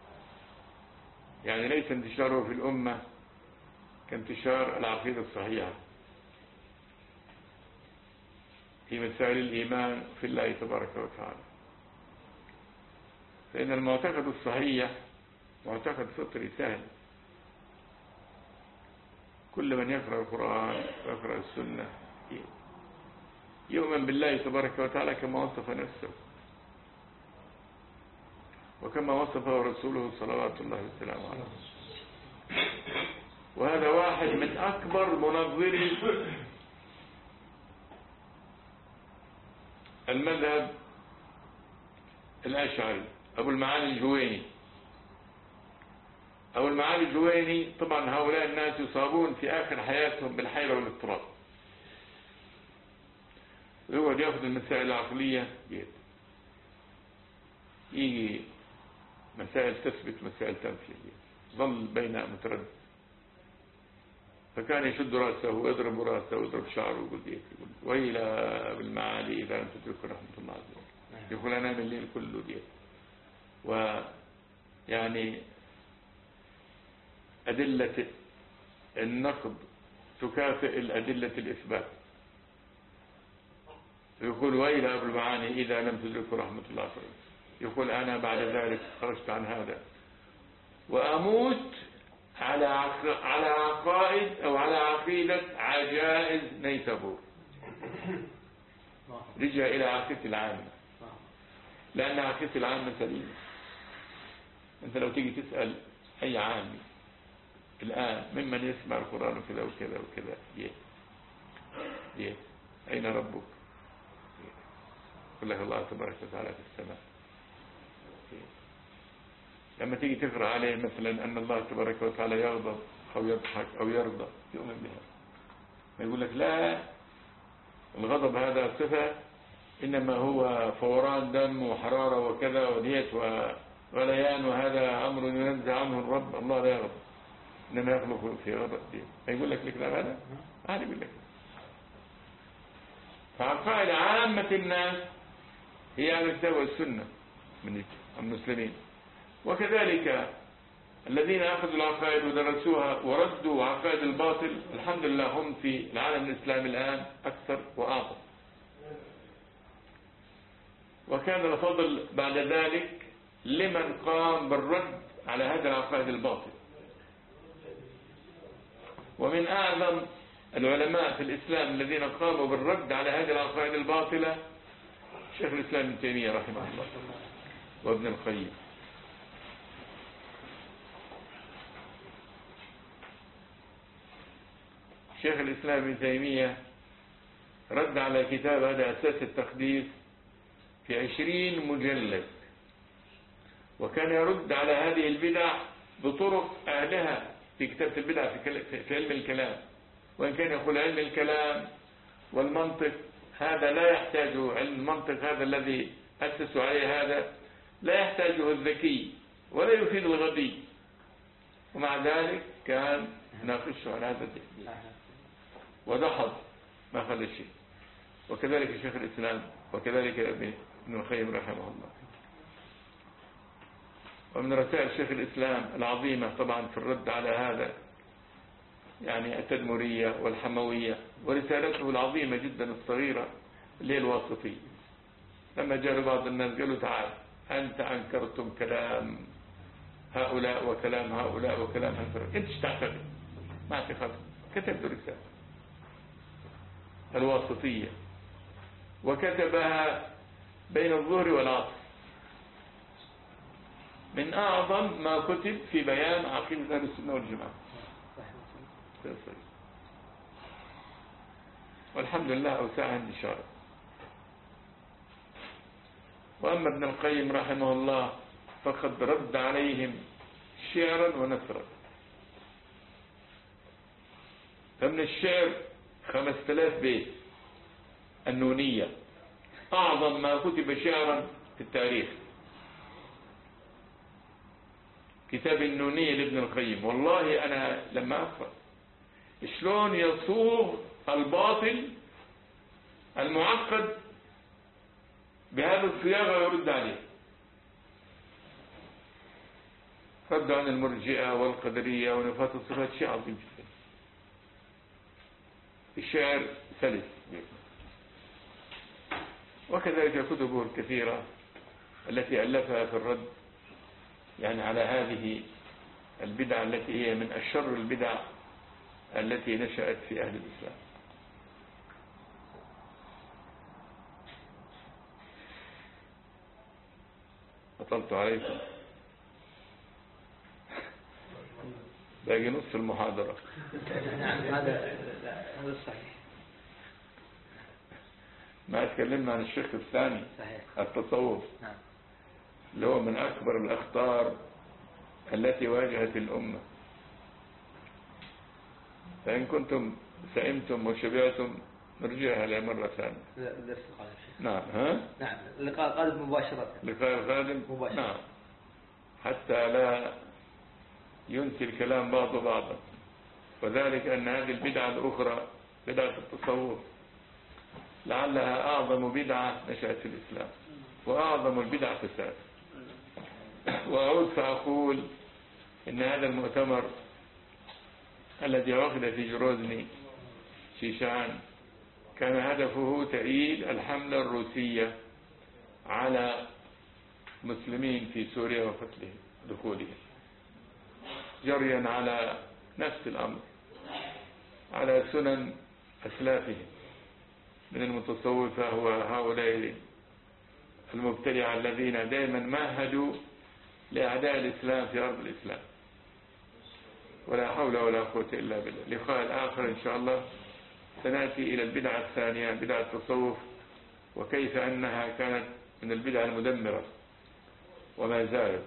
يعني ليس انتشاره في الأمة كانتشار العقيدة الصحيحة، في مسائل الإيمان في الله تبارك وتعالى. فإن المعتقد الصحيح معتقد فطري سهل. كل من يقرأ القرآن ويقرأ السنة يؤمن بالله تبارك وتعالى كما وصف نفسه وكما وصفه رسوله صلوات الله وسلامه عليه. وهذا واحد من أكبر منظري المذهب الأشعري، أبو المعالي الجويني. أبو المعالي الجويني طبعا هؤلاء الناس يصابون في آخر حياتهم بالحيرة والاضطراب، ويقعد يأخذ المسائل العقلية يجي مسائل تثبت مسائل تنفي، ظل بين متردد. فكان يشد رأسه ويضرب رأسه ويضرب شعره ويقول ويلا بالمعالي إذا لم تدركوا رحمة الله عز وجل. يقول أنا من الليل كله ديت. ويعني أدلة النقد تكافئ الأدلة الإثبات. يقول ويلا أبو المعاني إذا لم تدركوا رحمة الله عز وجل. يقول أنا بعد ذلك خرجت عن هذا وأموت على عقائد أو على عقيدة عجائز نيسابور. رجع إلى عقيدة العامة، لأن عقيدة العامة سليمة. أنت لو تيجي تسأل أي عامي الآن ممن يسمع القرآن وكذا وكذا وكذا أين ربك؟ يقول لك الله تبارك وتعالى في السماء. لما تيجي تقرأ عليه مثلا أن الله تبارك وتعالى يغضب أو يضحك أو يرضى يؤمن بها. ما يقول لك لا، الغضب هذا صفة، إنما هو فوران دم وحرارة وكذا وديت وغليان، وهذا أمر ينزع عنه الرب. الله لا يغضب، إنما يخلق في غضب دي. ما يقول لك لا هذا؟ أنا يقول لك. فعقائد عامة الناس هي أهل الكتاب والسنة من المسلمين. وكذلك الذين أخذوا العقائد ودرسوها وردوا عقائد الباطل، الحمد لله هم في العالم الإسلامي الآن أكثر وأعظم. وكان الفضل بعد ذلك لمن قام بالرد على هذا العقائد الباطل. ومن أعظم العلماء في الإسلام الذين قاموا بالرد على هذه العقائد الباطلة شيخ الإسلام ابن تيمية رحمه الله وابن القيم. شيخ الإسلام ابن تيمية رد على كتاب هذا أساس التقديس في 20 مجلد، وكان يرد على هذه البدع بطرق أهلها في كتابة البدع في علم الكلام. وإن كان يقول علم الكلام والمنطق هذا لا يحتاجه، علم المنطق هذا الذي أسسوا عليه هذا لا يحتاجه الذكي ولا يفيد الغبي، ومع ذلك كان ناقشه على هذا الدين ودحض ما خلى شيء. وكذلك شيخ الإسلام وكذلك ابن القيم رحمه الله. ومن رسائل شيخ الإسلام العظيمة طبعا في الرد على هذا يعني التدمرية والحموية، ورسالته العظيمة جدا الصغيرة اللي هي الواسطية. لما جاء بعض الناس قالوا تعال أنت أنكرتم كلام هؤلاء وكلام هؤلاء وكلام هؤلاء، أنت ايش تعتقد؟ ما اعتقد. كتب له رسالة الواسطية وكتبها بين الظهر والعصر، من أعظم ما كتب في بيان عقيدة أهل السنة والجماعة. والحمد لله أوسعها انتشارا. وأما ابن القيم رحمه الله فقد رد عليهم شعرا ونثرا. فمن الشعر 5000 بيت النونية، أعظم ما كتب شعرا في التاريخ كتاب النونية لابن القيم. والله أنا لما أقرأ شلون يصوغ الباطل المعقد بهذا الصياغة ويرد عليه. رد عن المرجئة والقدرية ونفاة الصفات شيء عظيم جدا. الشعر سلس وكذلك كتبه الكثيرة التي ألفها في الرد يعني على هذه البدع التي هي من أشر البدع التي نشأت في أهل الإسلام. أطلت عليكم، باقي نصف المحاضرة. نعم هذا صحيح. ما اتكلمنا عن الشق الثاني صحيح. التصوف، نعم. اللي هو من أكبر الأخطار التي واجهت الأمة. فإن كنتم سئمتم وشبعتم نرجعها لمرة ثانية. الدرس القادم. نعم. ها؟ نعم اللقاء القادم مباشرة. اللقاء القادم مباشرة. نعم، حتى لا ينسي الكلام بعضا، وذلك أن هذه البدعة الأخرى بدعة التصوف لعلها أعظم بدعة نشأت في الإسلام وأعظم البدع فساد. وأعود فأقول إن هذا المؤتمر الذي عقد في جروزني شيشان كان هدفه تأييد الحملة الروسية على مسلمين في سوريا وقتلهم دخولهم، جريا على نفس الأمر، على سنن أسلافهم من المتصوفة وهؤلاء المبتدعة الذين دائما مهدوا لأعداء الإسلام في أرض الإسلام. ولا حول ولا قوة إلا بالله. لقاء الآخر إن شاء الله سنأتي إلى البدعة الثانية، بدعة التصوف، وكيف أنها كانت من البدع المدمرة وما زالت.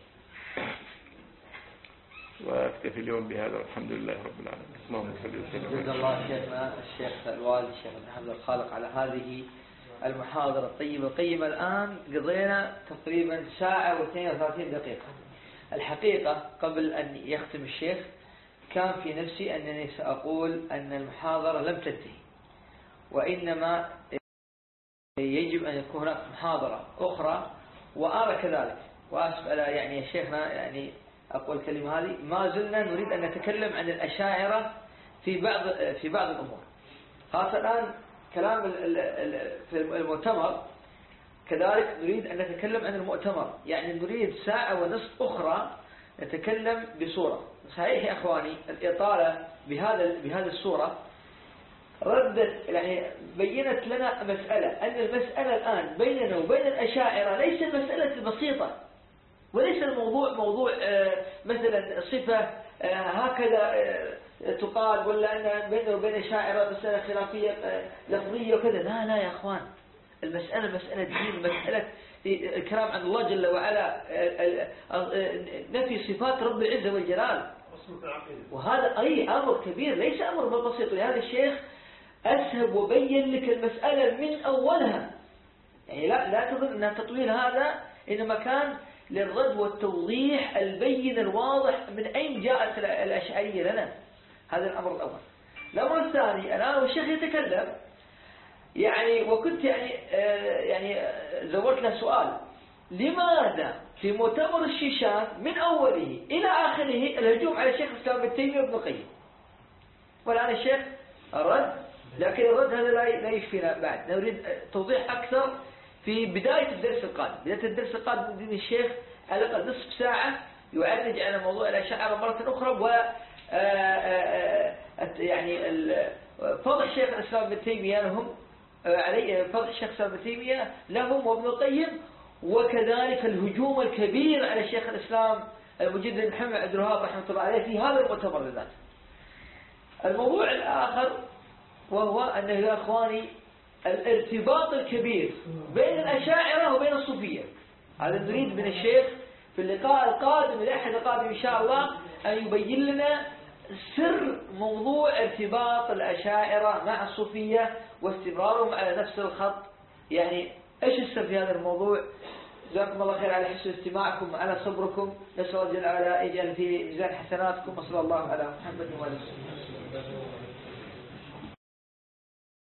وأكتفي اليوم بهذا والحمد لله رب العالمين. اللهم صل وسلم. جزا الله شيخنا الشيخ الوالد الشيخ محمد الخالق على هذه المحاضرة الطيبة القيمة. الآن قضينا تقريبا ساعة و32 دقيقة. الحقيقة قبل أن يختم الشيخ كان في نفسي أنني سأقول أن المحاضرة لم تنتهي، وإنما يجب أن يكون هناك محاضرة أخرى، وأرى كذلك. وأسف على يعني يا شيخنا يعني أقول الكلمة هذه، ما زلنا نريد أن نتكلم عن الأشاعرة في بعض الأمور، خاصة الآن كلام في المؤتمر. كذلك نريد أن نتكلم عن المؤتمر، يعني نريد ساعة ونصف أخرى نتكلم بصورة صحيح. يا أخواني الإطالة بهذه الصورة ردت يعني بينت لنا مسألة، أن المسألة الآن بيننا وبين الأشاعرة ليس المسألة بسيطة، وليس الموضوع موضوع مثلا صفة هكذا تقال، ولا أن بيننا وبين الأشاعرة مسألة خلافية لفظية وكذا. لا يا أخوان، المسألة مسألة دين، مسألة الكلام عن الله جل وعلا، نفي صفات رب العزة والجلال، وهذا أي أمر كبير ليس أمر بسيط. لهذا الشيخ أسهب وبين لك المسألة من أولها، يعني لا تظن أن تطويل هذا إنما كان للرد والتوضيح البين الواضح من أين جاءت الأشعرية لنا. هذا الأمر الأول. الأمر الثاني، الآن والشيخ يتكلم يعني، وكنت يعني زورت له سؤال: لماذا في مؤتمر الشيشان من أوله إلى آخره الهجوم على الشيخ الإسلام ابن تيمية وابن القيم؟ والآن الشيخ الرد، لكن الرد هذا لا يكفينا بعد، نريد توضيح أكثر في بداية الدرس القادم. بداية الدرس القادم يدين الشيخ على الأقل نصف ساعة يعرج على موضوع الأشاعرة مرة أخرى، و يعني فضح شيخ الإسلام ابن تيمية لهم، عليه فضح الشيخ الإسلام ابن تيمية لهم وابن القيم، وكذلك الهجوم الكبير على شيخ الإسلام المجدد محمد عبد الوهاب رحمة الله عليه في هذا المؤتمر بالذات. الموضوع الآخر وهو أنه يا أخواني الارتباط الكبير بين الأشاعرة وبين الصوفية، هذا نريد من الشيخ في اللقاء القادم الأحد القادم إن شاء الله أن يبين لنا سر موضوع ارتباط الأشاعرة مع الصوفية واستمرارهم على نفس الخط. يعني إيش السر في هذا الموضوع؟ جزاكم الله خير على حسن استماعكم وعلى صبركم. نسأل الله جل وعلا يجعل في ميزان حسناتكم، وصلى الله على محمد وعلى آله وسلم.